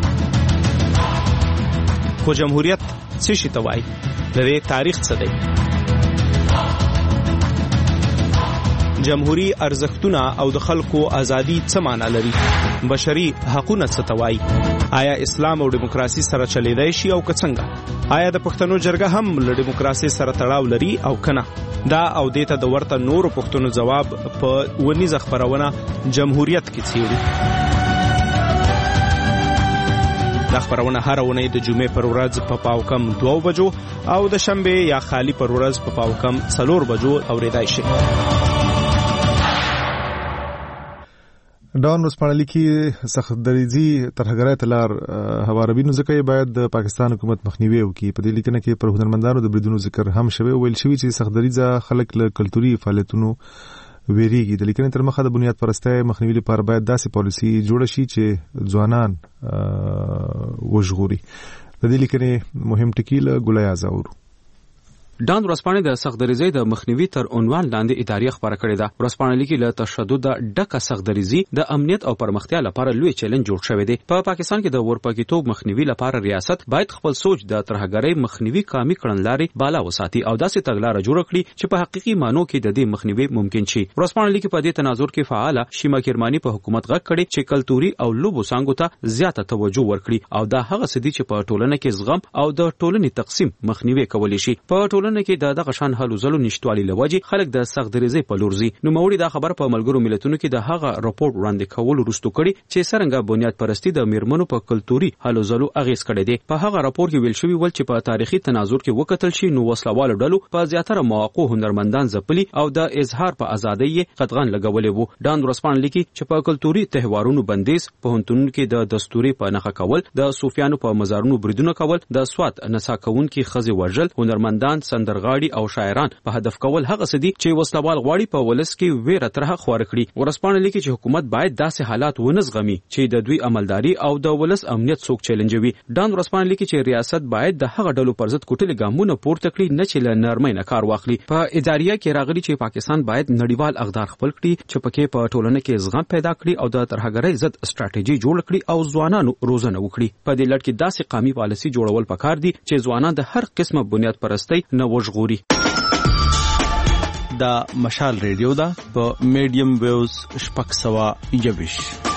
S7: خو جمهوریت څه شي ته وایي؟ د دې تاریخ څه دی؟ جمهوری ارزښتونه او د خلکو ازادي څه معنا لري؟ بشري حقوقونه څه ته وایي؟ آیا اسلام او دیموکراسي سره چلیدای شي او که څنګه؟ آیا د پښتنو جرګه هم له دیموکراسي سره تړاو لري او کنه؟ دا او دیته د ورته نورو پښتنو جواب په ونیزه خبرونه جمهوریت کې څیړي. دا خبرونه هر ونه د جمعې پر ورځ په پاوکم 2 بجو او د شنبه یا خالی پر ورځ په پاوکم 4 بجو اوریدای شي.
S1: ډان ورسپانلی کې سخت دریځي ترهګرۍ تلار هواربینو ځکه باید د پاکستان حکومت مخنیوي وکړي. په دې لیکنه کې پر هنرمندانو د بریدونو ذکر هم شوی، ویل شوی چې سخت دریځه خلک له کلتوري فعالیتونو ویریږي. د لیکنې تر مخه د بنیاد پرستۍ مخنیوي لپاره باید داسې پالیسي جوړه شي چې ځوانان وژغوري. د دې لیکنې مهم ټکی له ګولای ازاور.
S20: ډان ورسپانې د سختدریزۍ د مخنیوي تر عنوان لاندې ادارې خبره کړې ده. ورسپانې لیکي له تشدد ډکه سختدریزي د امنیت او پرمختیا لپاره لوی چیلنج جوړ شوی دی. په پاکستان کې د ورپکیتوب مخنیوي لپاره ریاست باید خپل سوچ د ترهګرۍ مخنیوي قامي کړنلارې بالا وساتي او داسې تګلارې جوړ کړي چې په حقيقي مانو کې د دې مخنیوي ممکن شي. ورسپانې لیکي په دې تناظر کې فعال شیما کرمانی په حکومت غږ کړي چې کلتوري او لوبو څنګه ته زیاته توجه ورکړي او دا هغه سدي چې په ټولنه کې زغم او د ټولنې تقسیم مخنیوي کولی شي. په ټولنه کې دغه شان حل وزلو نشټوالي لوجه خلک د سختدریزۍ په لور ځي. نو موري دا خبر په ملګرو ملتونو کې د هغه راپورټ وړاندې کول وروسته کړي چې څنګه بنیاد پرستی د میرمنو په کلتوري حل وزلو اغیز کړي دي. په هغه راپورټ کې ویل شوی ول چې په تاریخي تناظر کې وکتل شي نو وسلوال ډلو په زیاتره مواقع هنرمندان ځپلي او د اظهار په ازادۍ قدغن لګولې وو. ډان ورسپان لیکي چې په کلتوري تهوارونو بندیز په هنتونو کې د دستوري په نخښه کول، د صوفیانو په مزارونو بریدونه کول، د سواد نڅا کوونکي خزي وژل، هنرمندان سندرغاړي او شاعران په هدف کول هغه سدي چې وسلوال غواړي په ولس کې ویره ترخه خور کړي. ورسپانه لیکي چې حکومت باید داسې حالات ونزغمي چې د دوی عملداري او د ولس امنیت څوک چیلنجوي. ډان ورسپانه لیکي چې ریاست باید د هغه ډلو پر ضد کوټلې ګامونه پورته کړي نه چې له نرمۍ نه کار واخلي. په اداریه کې راغلي چې پاکستان باید نړیوال اقدار خپل کړي چې پکې په ټولنه کې زغم پیدا کړي او د ترهګرۍ ضد استراتیژي جوړ کړي او ځوانانو روزنه وکړي. په دې لړ کې داسې قومي پالیسي جوړول پکار دي چې ځوانان د هر قسمه بنیاد پرستی نه وژغوري.
S19: دا مشال ریډیو دا په میډیم ویوز 621.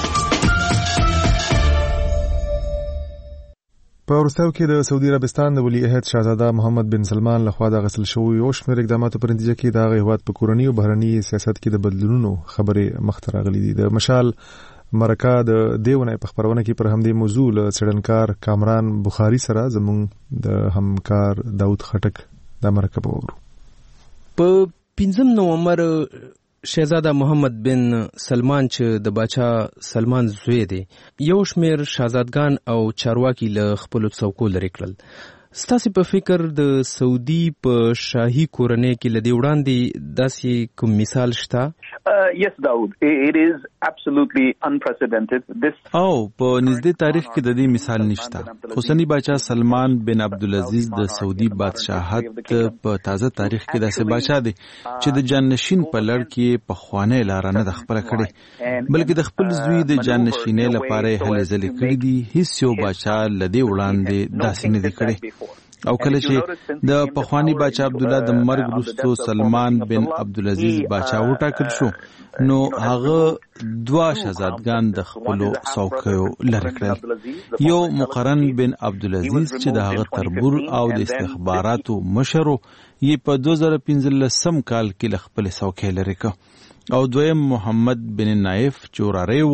S1: په ورستاو کې د سعودي عربستان د ولی عہد شاهزاده محمد بن سلمان لخوا د غسل شوی او شمېر اقداماتو پر نتیجه کې د هیواد په کورنۍ او بهرني سیاست کې د بدلونونو خبرې مخته راغلي دي. د مشال مرکه د دیونه په خبرونه کې پر همدې موضوع له څېړنکار کامران بخاری سره زموږ د همکار داود خټک د مرکه وورو.
S9: په 5 نومبر شهزاده محمد بن سلمان چې د باچا سلمان زوی دی یو شمیر شاهزادګان او چارواکي له خپل څوکو لري کړل. ستاسو په فکر د سعودي په شاهي کورنۍ کې لدی وړاندې داسې کوم مثال شته؟
S13: Yes, Daud. It is absolutely unprecedented.
S19: او په نږدې تاریخ کې د دې مثال نشته. حسیني باچا سلمان بن عبدالعزیز د سعودي بادشاہت په تازه تاریخ کې داسې باچا دی چې د جانشین په لړ کې په خوانه لار نه د خپل کړي بلکې د خپل زوی د جانشینۍ لپاره هلې ځلې کړې دي. هیڅ یو باچا لدی وړاندې داسې نه دی کړی. او کله چې د پخوانی باچا عبد الله د مرګ وروسته سلمان بن عبدالعزیز باچا وټاکل شو نو هغه 2 شاهزادګان د خپل څوکیو لری کړل. یو مقرن بن عبدالعزیز چې د هغه تربور او د استخباراتو مشرو یې په 2015 کال کې خپل څوکۍ لری کړ او دویم محمد بن نایف چوراره وو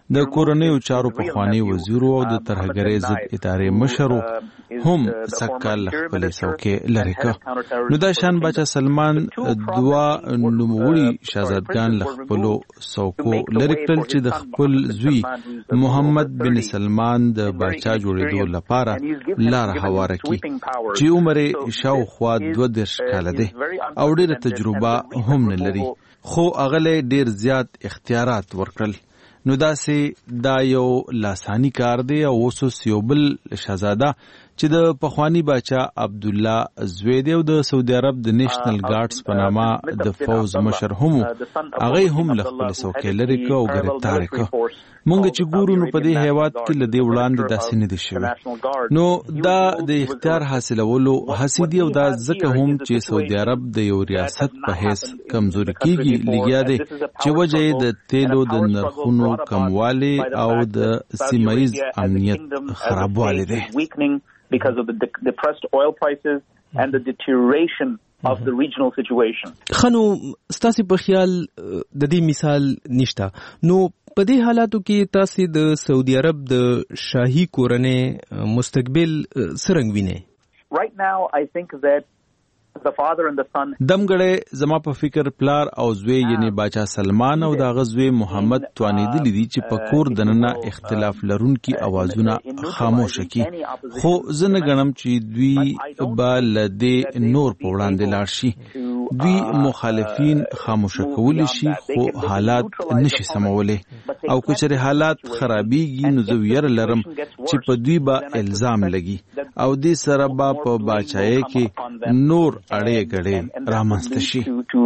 S19: د کورنیو چارو پخوانی وزیر او د ترهګرۍ ضد ادارې مشر هم سکهال خپل څوکۍ لري کړ. نو دا شان باچا سلمان دوا نوموړي شاهزادګان خپل څوکۍ لري کړل چې د خپل زوی محمد بن سلمان د باچا جوړېدو لپاره لار هواره کړي چې عمر شاوخوا 22 کاله ده او ډېره تجربه هم نه لري، خو هغه ډېر زیات اختیارات ورکړل. نو دا یو لاسانی کار دی او اوس یو بل شاهزاده چې د پخوانی باچا عبدالله زوی دی او د سعودي عرب د نیشنل ګارډز په نامه د فوز مشر هم هغه هم له خپل څوکۍ لري کو او ګرفتار کړ. مونږ چې ګورو نو په دې هیواد کې له دې وړاندې داسې نه دي شوي. نو دا د اختیار حاصلولو هڅې دي او دا ځکه هم چې سعودي عرب د یو ریاست په حیث کمزوري کیږي لګیا دی چې وجه یې د تیلو د نرخونو کموالی او د سیمایز امنیت خرابوالی دی.
S13: Because of the depressed oil prices and the deterioration of the regional situation.
S9: خنو ستاسو په خیال د دې مثال نشته. نو په دې حالاتو کې تاسو د سعودي عرب د شاهي کورنۍ مستقبل څنګه وینئ؟
S13: Right now I think that the father and the son
S19: دمګړې زما په فکر پلار او زوی یعنی باچا سلمان او د غزوی محمد توانیدلی دي چې په کور دننه اختلاف لرونکي اوازونه خاموش کی، خو زنه غنم چې دوی بل د نور په وړاندې لاړ شي. دوی مخالفین خاموش کول شي خو حالات نشي سمولای او کچره حالات خرابيږي نو زه ویره لرم چې په دوی به الزام لګي او دې سره به په باچای کې نور اړې غړې رامنځته شي.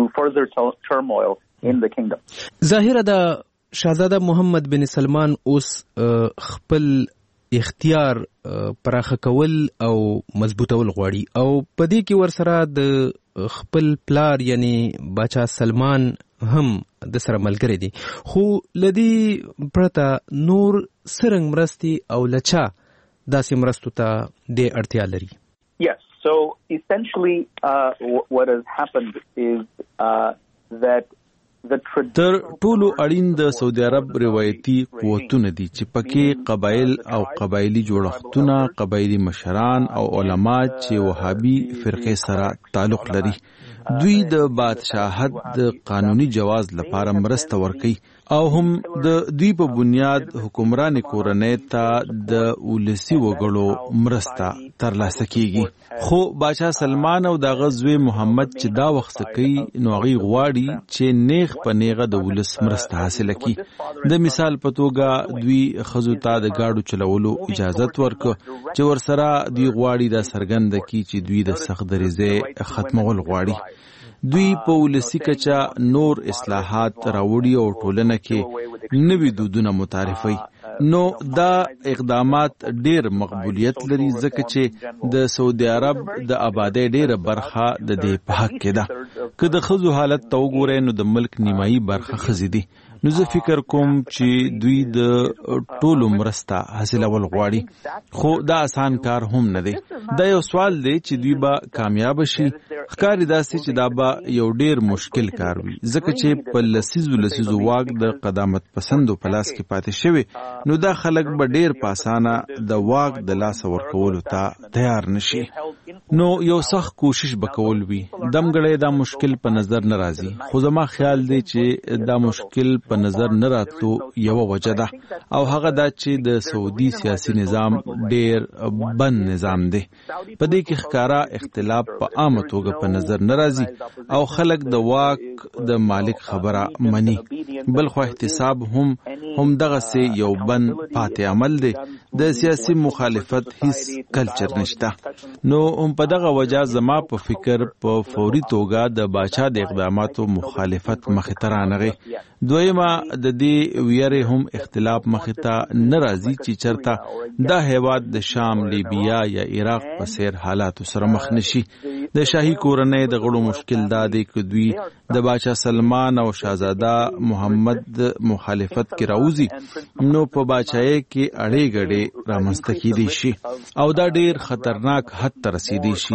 S9: ظاهره د شاهزاده محمد بن سلمان اوس خپل اختیار پراخه کول او مضبوطول غواړي او په دې کې ورسره د خپل پلار یعنی باچا سلمان هم د سره ملګری دي، خو لدی پرته نور سرنګ مرستي او لچا داسې مرستو ته د اړتیا لري.
S13: Yes, so essentially what has happened is that
S19: تر ټولو اړین د سعودي عرب روایتي قوتونه دي چې پکې قبایل او قبایلی جوړښتونه، قبایلی مشران او علما چې وهابي فرقې سره تعلق لري. دوی د بادشاہت د قانوني جواز لپاره مرسته ورکوي او هم د دوی په بنیاد حکمران کورنۍ ته د ولسی وګړو مرسته ترلاسه کیږي. خو باچا سلمان او د غزوی محمد چې دا وخت کوي نو هغه غواړي چې نیغ په نیغه د ولس مرسته حاصله کړي. د مثال په توګه دوی خزو ته د گاډو چلولو اجازه ورکړه چې ورسره دوی غواړي د سرګند کی چې دوی د سخت دریزه ختمول غواړي. دوی په ولسی کچا نور اصلاحات راوړي او ټولنه کې نوي دودونه متعارفي. نو دا اقدامات ډیر مقبولیت لري ځکه چې د سعودي عرب د آبادی ډیره برخه د دې په حق کې ده. که د خزو حالت ته وګورئ نو د ملک نیمایي برخه خزي دي. نو زه فکر کوم چې دوی د ټولو مرسته حاصلول غواړي، خو دا آسان کار هم نه دی. دا یو سوال دی چې دوی به کامیاب شي. ښکاري داسې چې دا به یو ډیر مشکل کار وي ځکه چې په لسیزو واک د قدامت پسندو په لاس کې پاتې شوی، نو دا خلک به ډیر په اسانه د واک د لاس ورکولو ته تیار نشي. نو یو سخت کوشش وکول وي. دمګړې دا مشکل په نظر نه راځي، خو زما خیال دی چې دا مشکل په نظر نه راتلو یو وجه ده او هغه دا چې د سعودي سیاسي نظام ډیر بند نظام دی. په دې کې ښکارا اختلاف په عامه توګه په نظر نه راځي او خلک د واک د مالک خبره مني. بل خو احتساب هم دغه سي یو بند پاتې عمل دی. د سیاسي مخالفت هیڅ کلچر نشته. نو هم په دغه وجه زما په فکر په فوري توګه د باچا د اقداماتو مخالفت مخې ته رانغی. دویمه د دې ویره هم اختلاف مخې ته نه راځي چې چرته دا هیواد د شام، لیبیا یا عراق په سیر حالاتو سره مخ نشي. د شاهي کورنۍ د غړو مشکل دا دی چې دوی د باچا سلمان او شاهزاده محمد مخالفت کې راوځي نو په باچای کې اړې غړې رامنځته کیدي شي او دا ډیر خطرناک حد ته رسیدي شي.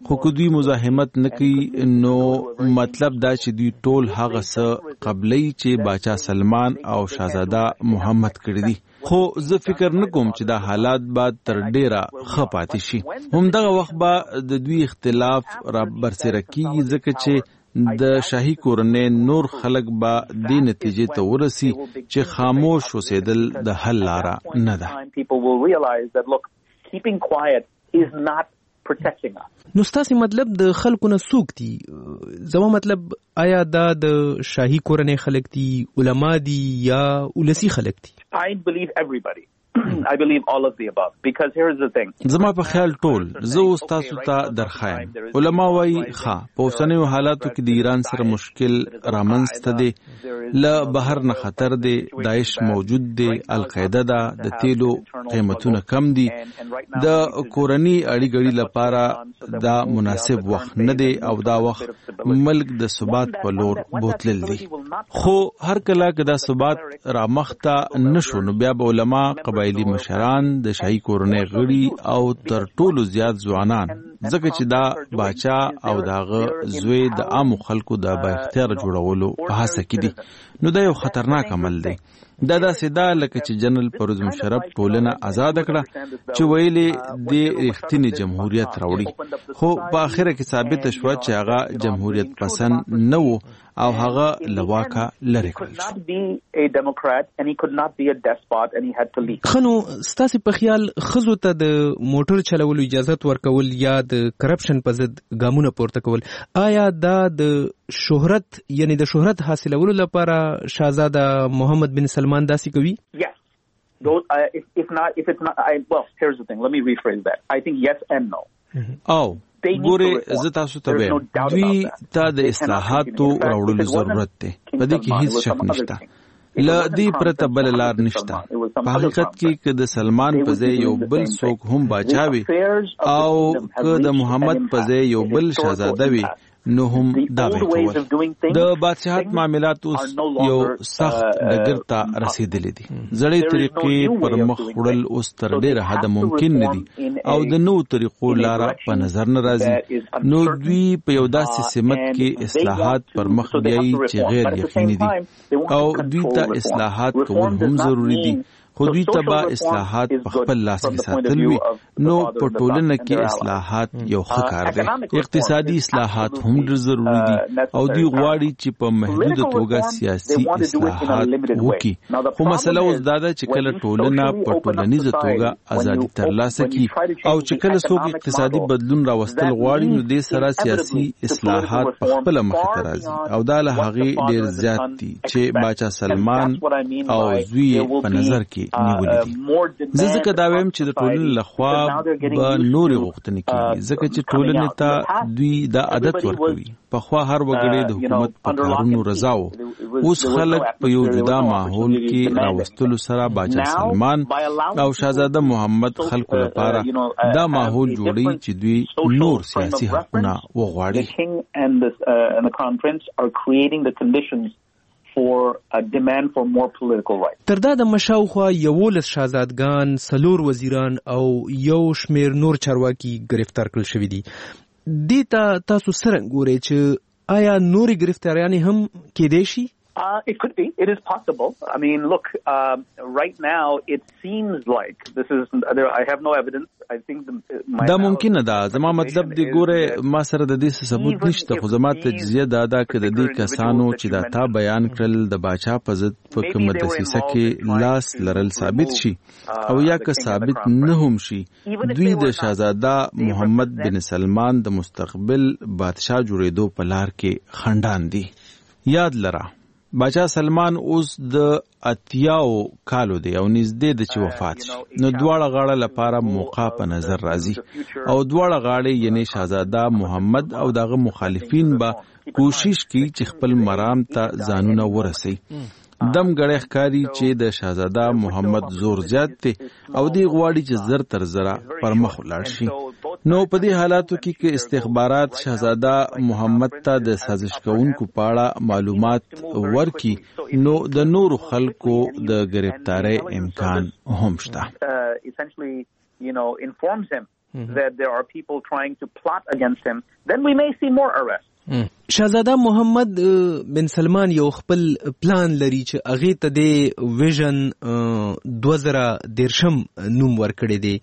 S19: خو که دوی مزاحمت نکوي نو مطلب دا چې دوی ټول هغه څه قبلی چې باچا سلمان او شاهزاده محمد کړی دي. خو زه فکر نکوم چې دا حالات به تر ډیره ښه پاتې شي. همدغه وخت به د دوی اختلاف را برسېره کیږي ځکه چې د شاهي کورنۍ نور خلک به دې نتیجې ته ورسي چې خاموش اوسېدل د حل لاره نه ده.
S9: نو ستاسې مطلب د خلکو نه څوک دي؟ زما مطلب آیا دا د شاهي کورنۍ خلک دي، علما دي یا ولسي خلک دي؟
S13: I believe everybody. I believe all of the above because here's the thing.
S19: زما په خیال ټول زه اوس تاسو ته درخایم. علما وایي ښه په اوسنیو حالاتو کې د ایران سره مشکل رامنځته دی، له بهر نه خطر دی، داعش موجود دی، القاعده ده، د تیلو قیمتونه کم دي، د کورنۍ اړیګړي لپاره دا مناسب وخت نه دی او دا وخت ملک د ثبات په لور بوتلل دي. خو هر کله که دا ثبات رامخته نشو نو بیا به علما قبایلی مشران د شاهي کورنۍ غړي او تر ټولو زیات ځوانان ځکه چې دا باچا او داغه زوی د عامو خلکو د با اختیار جوړولو په هڅه کې دي نو دا یو خطرناک عمل دی. دا داسې ده لکه چې جنرال پرویز مشرف ټولنه آزاد کړه چې ویلې د رښتینی جمهوریت راوړي، خو په اخره کې ثابت شوه چې هغه جمهوریت پسند نه و او هغه لواکه لري کړل.
S9: خنو ستاسې په خیال ښځو ته د موټر چلولو اجازه ورکول یا د کرپشن په ضد ګامونه پورته کول آیا دا د شهرت یعنی د شهرت حاصلولو لپاره شاهزاده محمد بن سلمان داسې کوي؟
S13: Yes. If it's not, well, here's the thing. Let me rephrase that. I think yes and no.
S19: Oh. ګوره زه تاسو ته وایم دوی ته د اصلاحاتو راوړلو ضرورت دی، په دې کې هیڅ شک نشته. له دې پرته بل لار نشته. په حقیقت کې که د سلمان په ځای یو بل څوک هم باچا وي او که د محمد په ځای یو بل شاهزاده وي نو هم دا به کول. د بادشاہت معاملات اوس یو سخت ډګر ته رسیدلي دي. زړې طریقې پر مخ وړل اوس تر ډېره حده ممکن نه دي او د نوو طریقو لاره په نظر نه راځي. نو دوی په یو داسې سمت کې اصلاحات پر مخ بیایي چې غیر یقیني دي او دوی ته اصلاحات کول هم ضروری دي، خو دوی ته به اصلاحات په خپل لاس کې ساتل وي. نو په ټولنه کې اصلاحات یو ښه کار دی. اقتصادي اصلاحات هم ډېر ضروري دي او دوی غواړي چې په محدوده توګه سیاسي اصلاحات وکړي. خو مسله اوس دا ده چې کله ټولنه په ټولنیزه توګه ازادي ترلاسه کړي او چې کله څوک اقتصادي بدلون راوستل غواړي نو دې سره سیاسي اصلاحات په خپله مخې ته راځي او دا له هغې ډېر زیات دي چې باچا سلمان او زوی یې په نظر کې نیولې دي. زه ځکه دا وایم چې د ټولنې لخوا به نورې غوښتنې کېږي ځکه چې ټولنې ته دوی دا عادت ورکوي. پخوا هر وګړی د حکومت په کارونو رضا و، اوس خلک په یو جدا ماحول کې راوستلو سره باچا سلمان او شاهزاده محمد خلکو لپاره دا ماحول جوړوي چې دوی نور سیاسي حقونه وغواړي.
S9: تر دا د مشاوخوا 11 شاهزادګان، 4 وزیران او یو شمیر نور چارواکي گرفتار کړل شوي دي. دې ته تاسو څرنګه ګورئ چې آیا نورې گرفتاریانې هم کېدای شي؟
S13: It could be. It is possible. I mean, look, right now it seems like this is. I have no evidence. I think
S19: دا ممکنه ده. زما مطلب دی ګوره ما سره د دې ثبوت نشته، خو زما تجزیه دا ده چې د دې کسانو چې دا تا بیان کړل د باچا په ضد په کومه دسیسه کې لاس لرل ثابت شي او یا که ثابت نه هم شي، دوی د شاهزاده محمد بن سلمان د مستقبل بادشاه جوړېدو په لار کې خندان دي. یاد لره باچا سلمان اوس د 80 کالو دی او نږدې د چې وفات شي، نو دواړه غاړه لپاره موقع په نظر راځي او دواړه غاړې یعنی شاهزاده محمد او دغه مخالفین به کوشش کوي چې خپل مرام ته ځانونه ورسي. دم غړې ښکاری چې د شاهزاده محمد زور زیات دی او دی غواړي چې زر تر زره پر مخ ولاړ شي. نو په دې حالاتو کې چې استخبارات شاهزاده محمد ته د سازش کوونکو په اړه معلومات ورکي نو د نورو خلکو د گرفتاری امکان هم شته.
S13: that there are people trying to plot against him, then we may see more arrests.
S9: شاهزاده محمد بن سلمان یو خپل پلان لري چې هغه ته د ویژن 2013 نوم ورکړی دی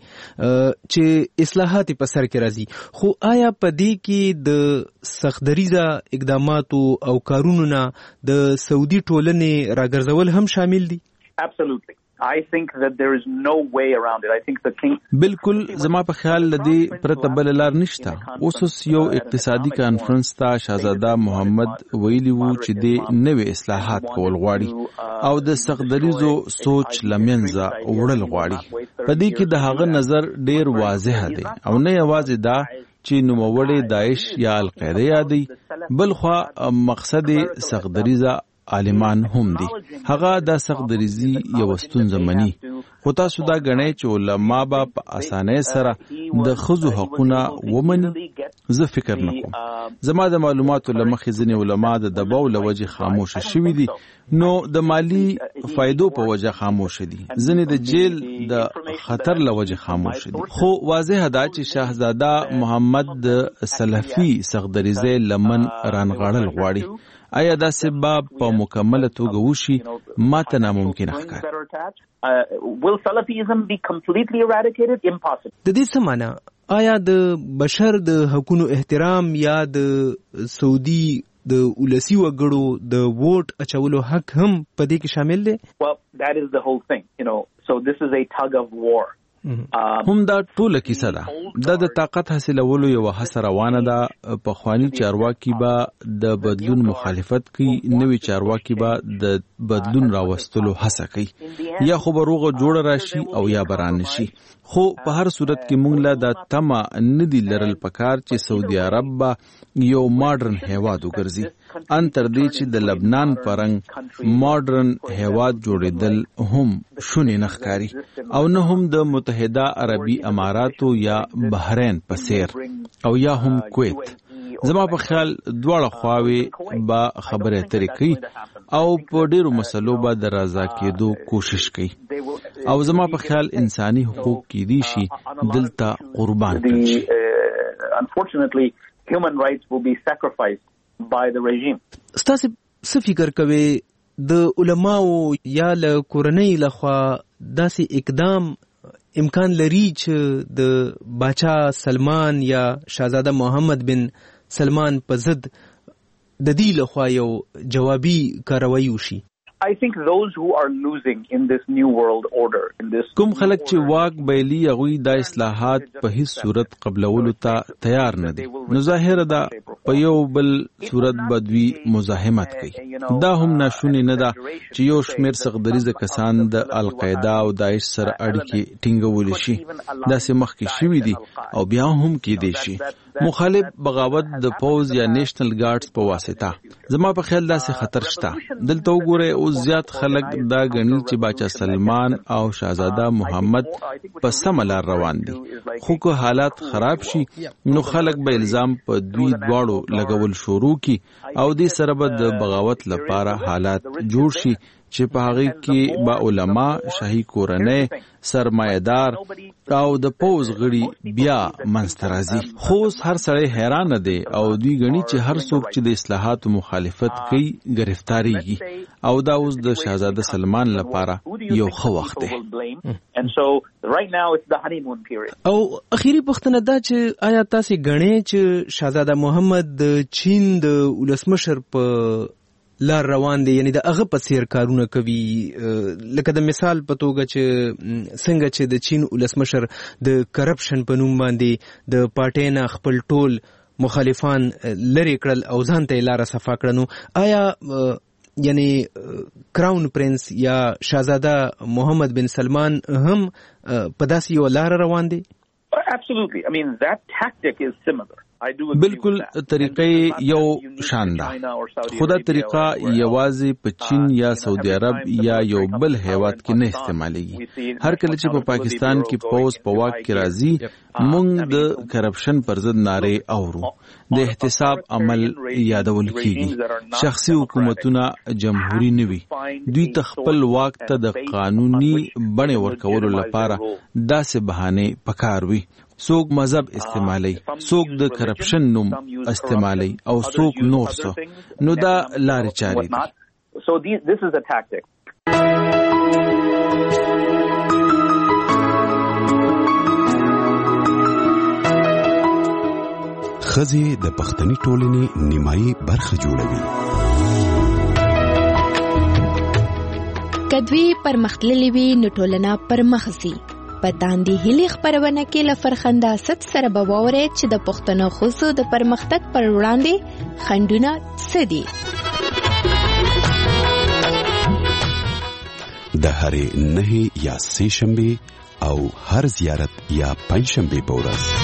S9: چې اصلاحات په سر کې راځي، خو آیا په دې کې د سختدریزه اقداماتو او کارونو نه د سعودي ټولنې راګرځول هم شامل دي؟
S13: Absolutely. I think that there is no way around it. I think the king
S19: بالکل زما په خیال لدی پرته بل لار نشته. اوس یو اقتصادي کانفرنس ته شاهزاده محمد ویلی وو چې د نوې اصلاحات کول غواړي او د سختدریزو سوچ لمنځه وړل غواړي. په دې کې د هغه نظر ډیر واضح دی او نه یوازې دا چې نوموړی داعش یا القاعده یادي، بل خو مقصد سختدریزه عالمان هم دي. هغه د سختدریزي یو ستونزه مني، خو تاسو دا غنئ چې علما به په اسانۍ سره د ښځو حقونه ومني. زه فکر نه کوم. زما د معلوماتو له مخې ځینې علما د دباو له وجې خاموشه شوي دي، نو د مالی فایدو په وجه خاموشه دي، ځینې د جیل د خطر له وجې خاموشه دي. خو واضح ده چې شاهزاده محمد د سلفي سختدریزۍ لمن رانغاړل غواړي. آیا دا سبب په مکمله توګه وشي؟ ماته ناممکن ښکاري.
S13: Will Salafism be completely eradicated? Impossible.
S9: د دې څه معنی؟ آیا د بشر د حقوقو احترام یا د سعودي د ولسی وګړو د ووټ اچولو حق هم په دې کې شامل دی؟
S13: Well, that is the whole thing, so this is a tug of war.
S19: هم دا ټوله کیسه ده. دا د طاقت حاصلولو یو هڅه روانه ده. پخوانی چارواکي به د بدلون مخالفت کوي، نوی چارواکي به د بدلون راوستلو هڅه کوي، یا خو به روغه جوړه راشي او یا بران شي. خو په هر صورت کې مونږ له د تمه ندی لرل پکار چې سعودي عرب به یو ماډرن هیواد وګرځي، ان تر دې چې د لبنان پرنګ ماډرن هیواد جوړېدل هم شونې نه ښکاري او نه هم د متحده عربي اماراتو یا بحرین په څیر او یا هم کویت. زما په خیال دواړه خواوې به خبرې اترې کوي او په ډیرو مسلو به د رضا کېدو کوشش کوي او زما په خیال انساني حقوق کې دي شي دلته قربان کړي شي.
S13: Unfortunately, human rights will be sacrificed by the regime.
S9: ستاسو څه فکر کوي د علماو یا له کورنۍ لخوا داسې اقدام امکان لري چې د باچا سلمان یا شاهزاده محمد بن سلمان په ضد د دې لخوا یو جوابي کاروایی وشي؟
S13: I think those who are losing in this new world order, in this
S19: کوم خلک چې واک بیلی هغوی دا اصلاحات په هیڅ صورت قبلولو ته تیار نه دي، نو ظاهره ده په یو بل صورت بدوی مزاحمت کوي. دا هم ناشونې نه ده چې یو شمېر سختدریزه کسان د القاعده او داعش سره اړیکې ټینګولی شي. داسې مخکې شوي دي او بیا هم کېدی شي مخالف بغاوت د پوز یا نیشنل ګارډز په واسطه. زما په خیال داسې خطر شته. دلته وګورئ اوس زیات خلک دا ګڼي چې باچا سلمان او شاهزاده محمد په سمه لار روان دي، خو که حالات خراب شي نو خلک به الزام په دوی دواړو لګول شروع کی او دې سره به د بغاوت لپاره حالات جوړ شي چې په هغه کې با علما، شاهي کورنۍ، سرمایدار او د پوز غړي بیا منځته راځي. خو هر سړی حیران دی او دوی غني چې هر څوک چې د اصلاحاتو مخالفت کوي گرفتاریږي او دا اوس د شاهزاده سلمان لپاره یو ښه وخت دی.
S9: او اخیری پوښتنه دا چې آیا تاسو غنئ چې شاهزاده محمد د چین د ولسمشر په لار روان دی، یعنی د هغه په څیر کارونه کوي؟ لکه د مثال په توګه چې څنګه چې د چین ولسمشر د کرپشن په نوم باندې د پارټۍ نه خپل ټول مخالفان لرې کړل او ځان ته یې لاره صفا کړه، نو آیا یعنی کراون پرنس یا شاهزاده محمد بن سلمان هم په داسې یو لاره روان دی؟
S13: Absolutely. I mean, that tactic is similar.
S19: بالکل طریقې یو شان ده، خو دا طریقه یوازې په چین یا سعودي عرب یا یو بل هیواد کې نه استعمالیږي. هر کله چې په پاکستان کې پوز په واک کې راځي موږ د کرپشن پر ضد نارې اورو، د احتساب عمل یادول کیږي. شخصي حکومتونه جمهوری نه وي، دوی خپل واک ته د قانوني بڼې ورکولو لپاره داسې بهانې پکار وي، څوک مذهب استعمالي، څوک د کرپشن نوم استعمالي او څوک نور څه، نو دا لارې چارې دي.
S13: So this is a tactic.
S10: ښځې د پښتني ټولنې نیمایي برخه جوړوي.
S22: کدوی پرمختللې وي نو ټولنه پرمخ ځي. په تاندې هلي خپرونه کې له فرخنده ست سره به واورئ چې د پښتنو ښځو د پرمختګ پر وړاندې خنډونه څه دي.
S10: د هرې 9 یا 3 شنبې او هر زیارت یا 5 شنبې په ورځ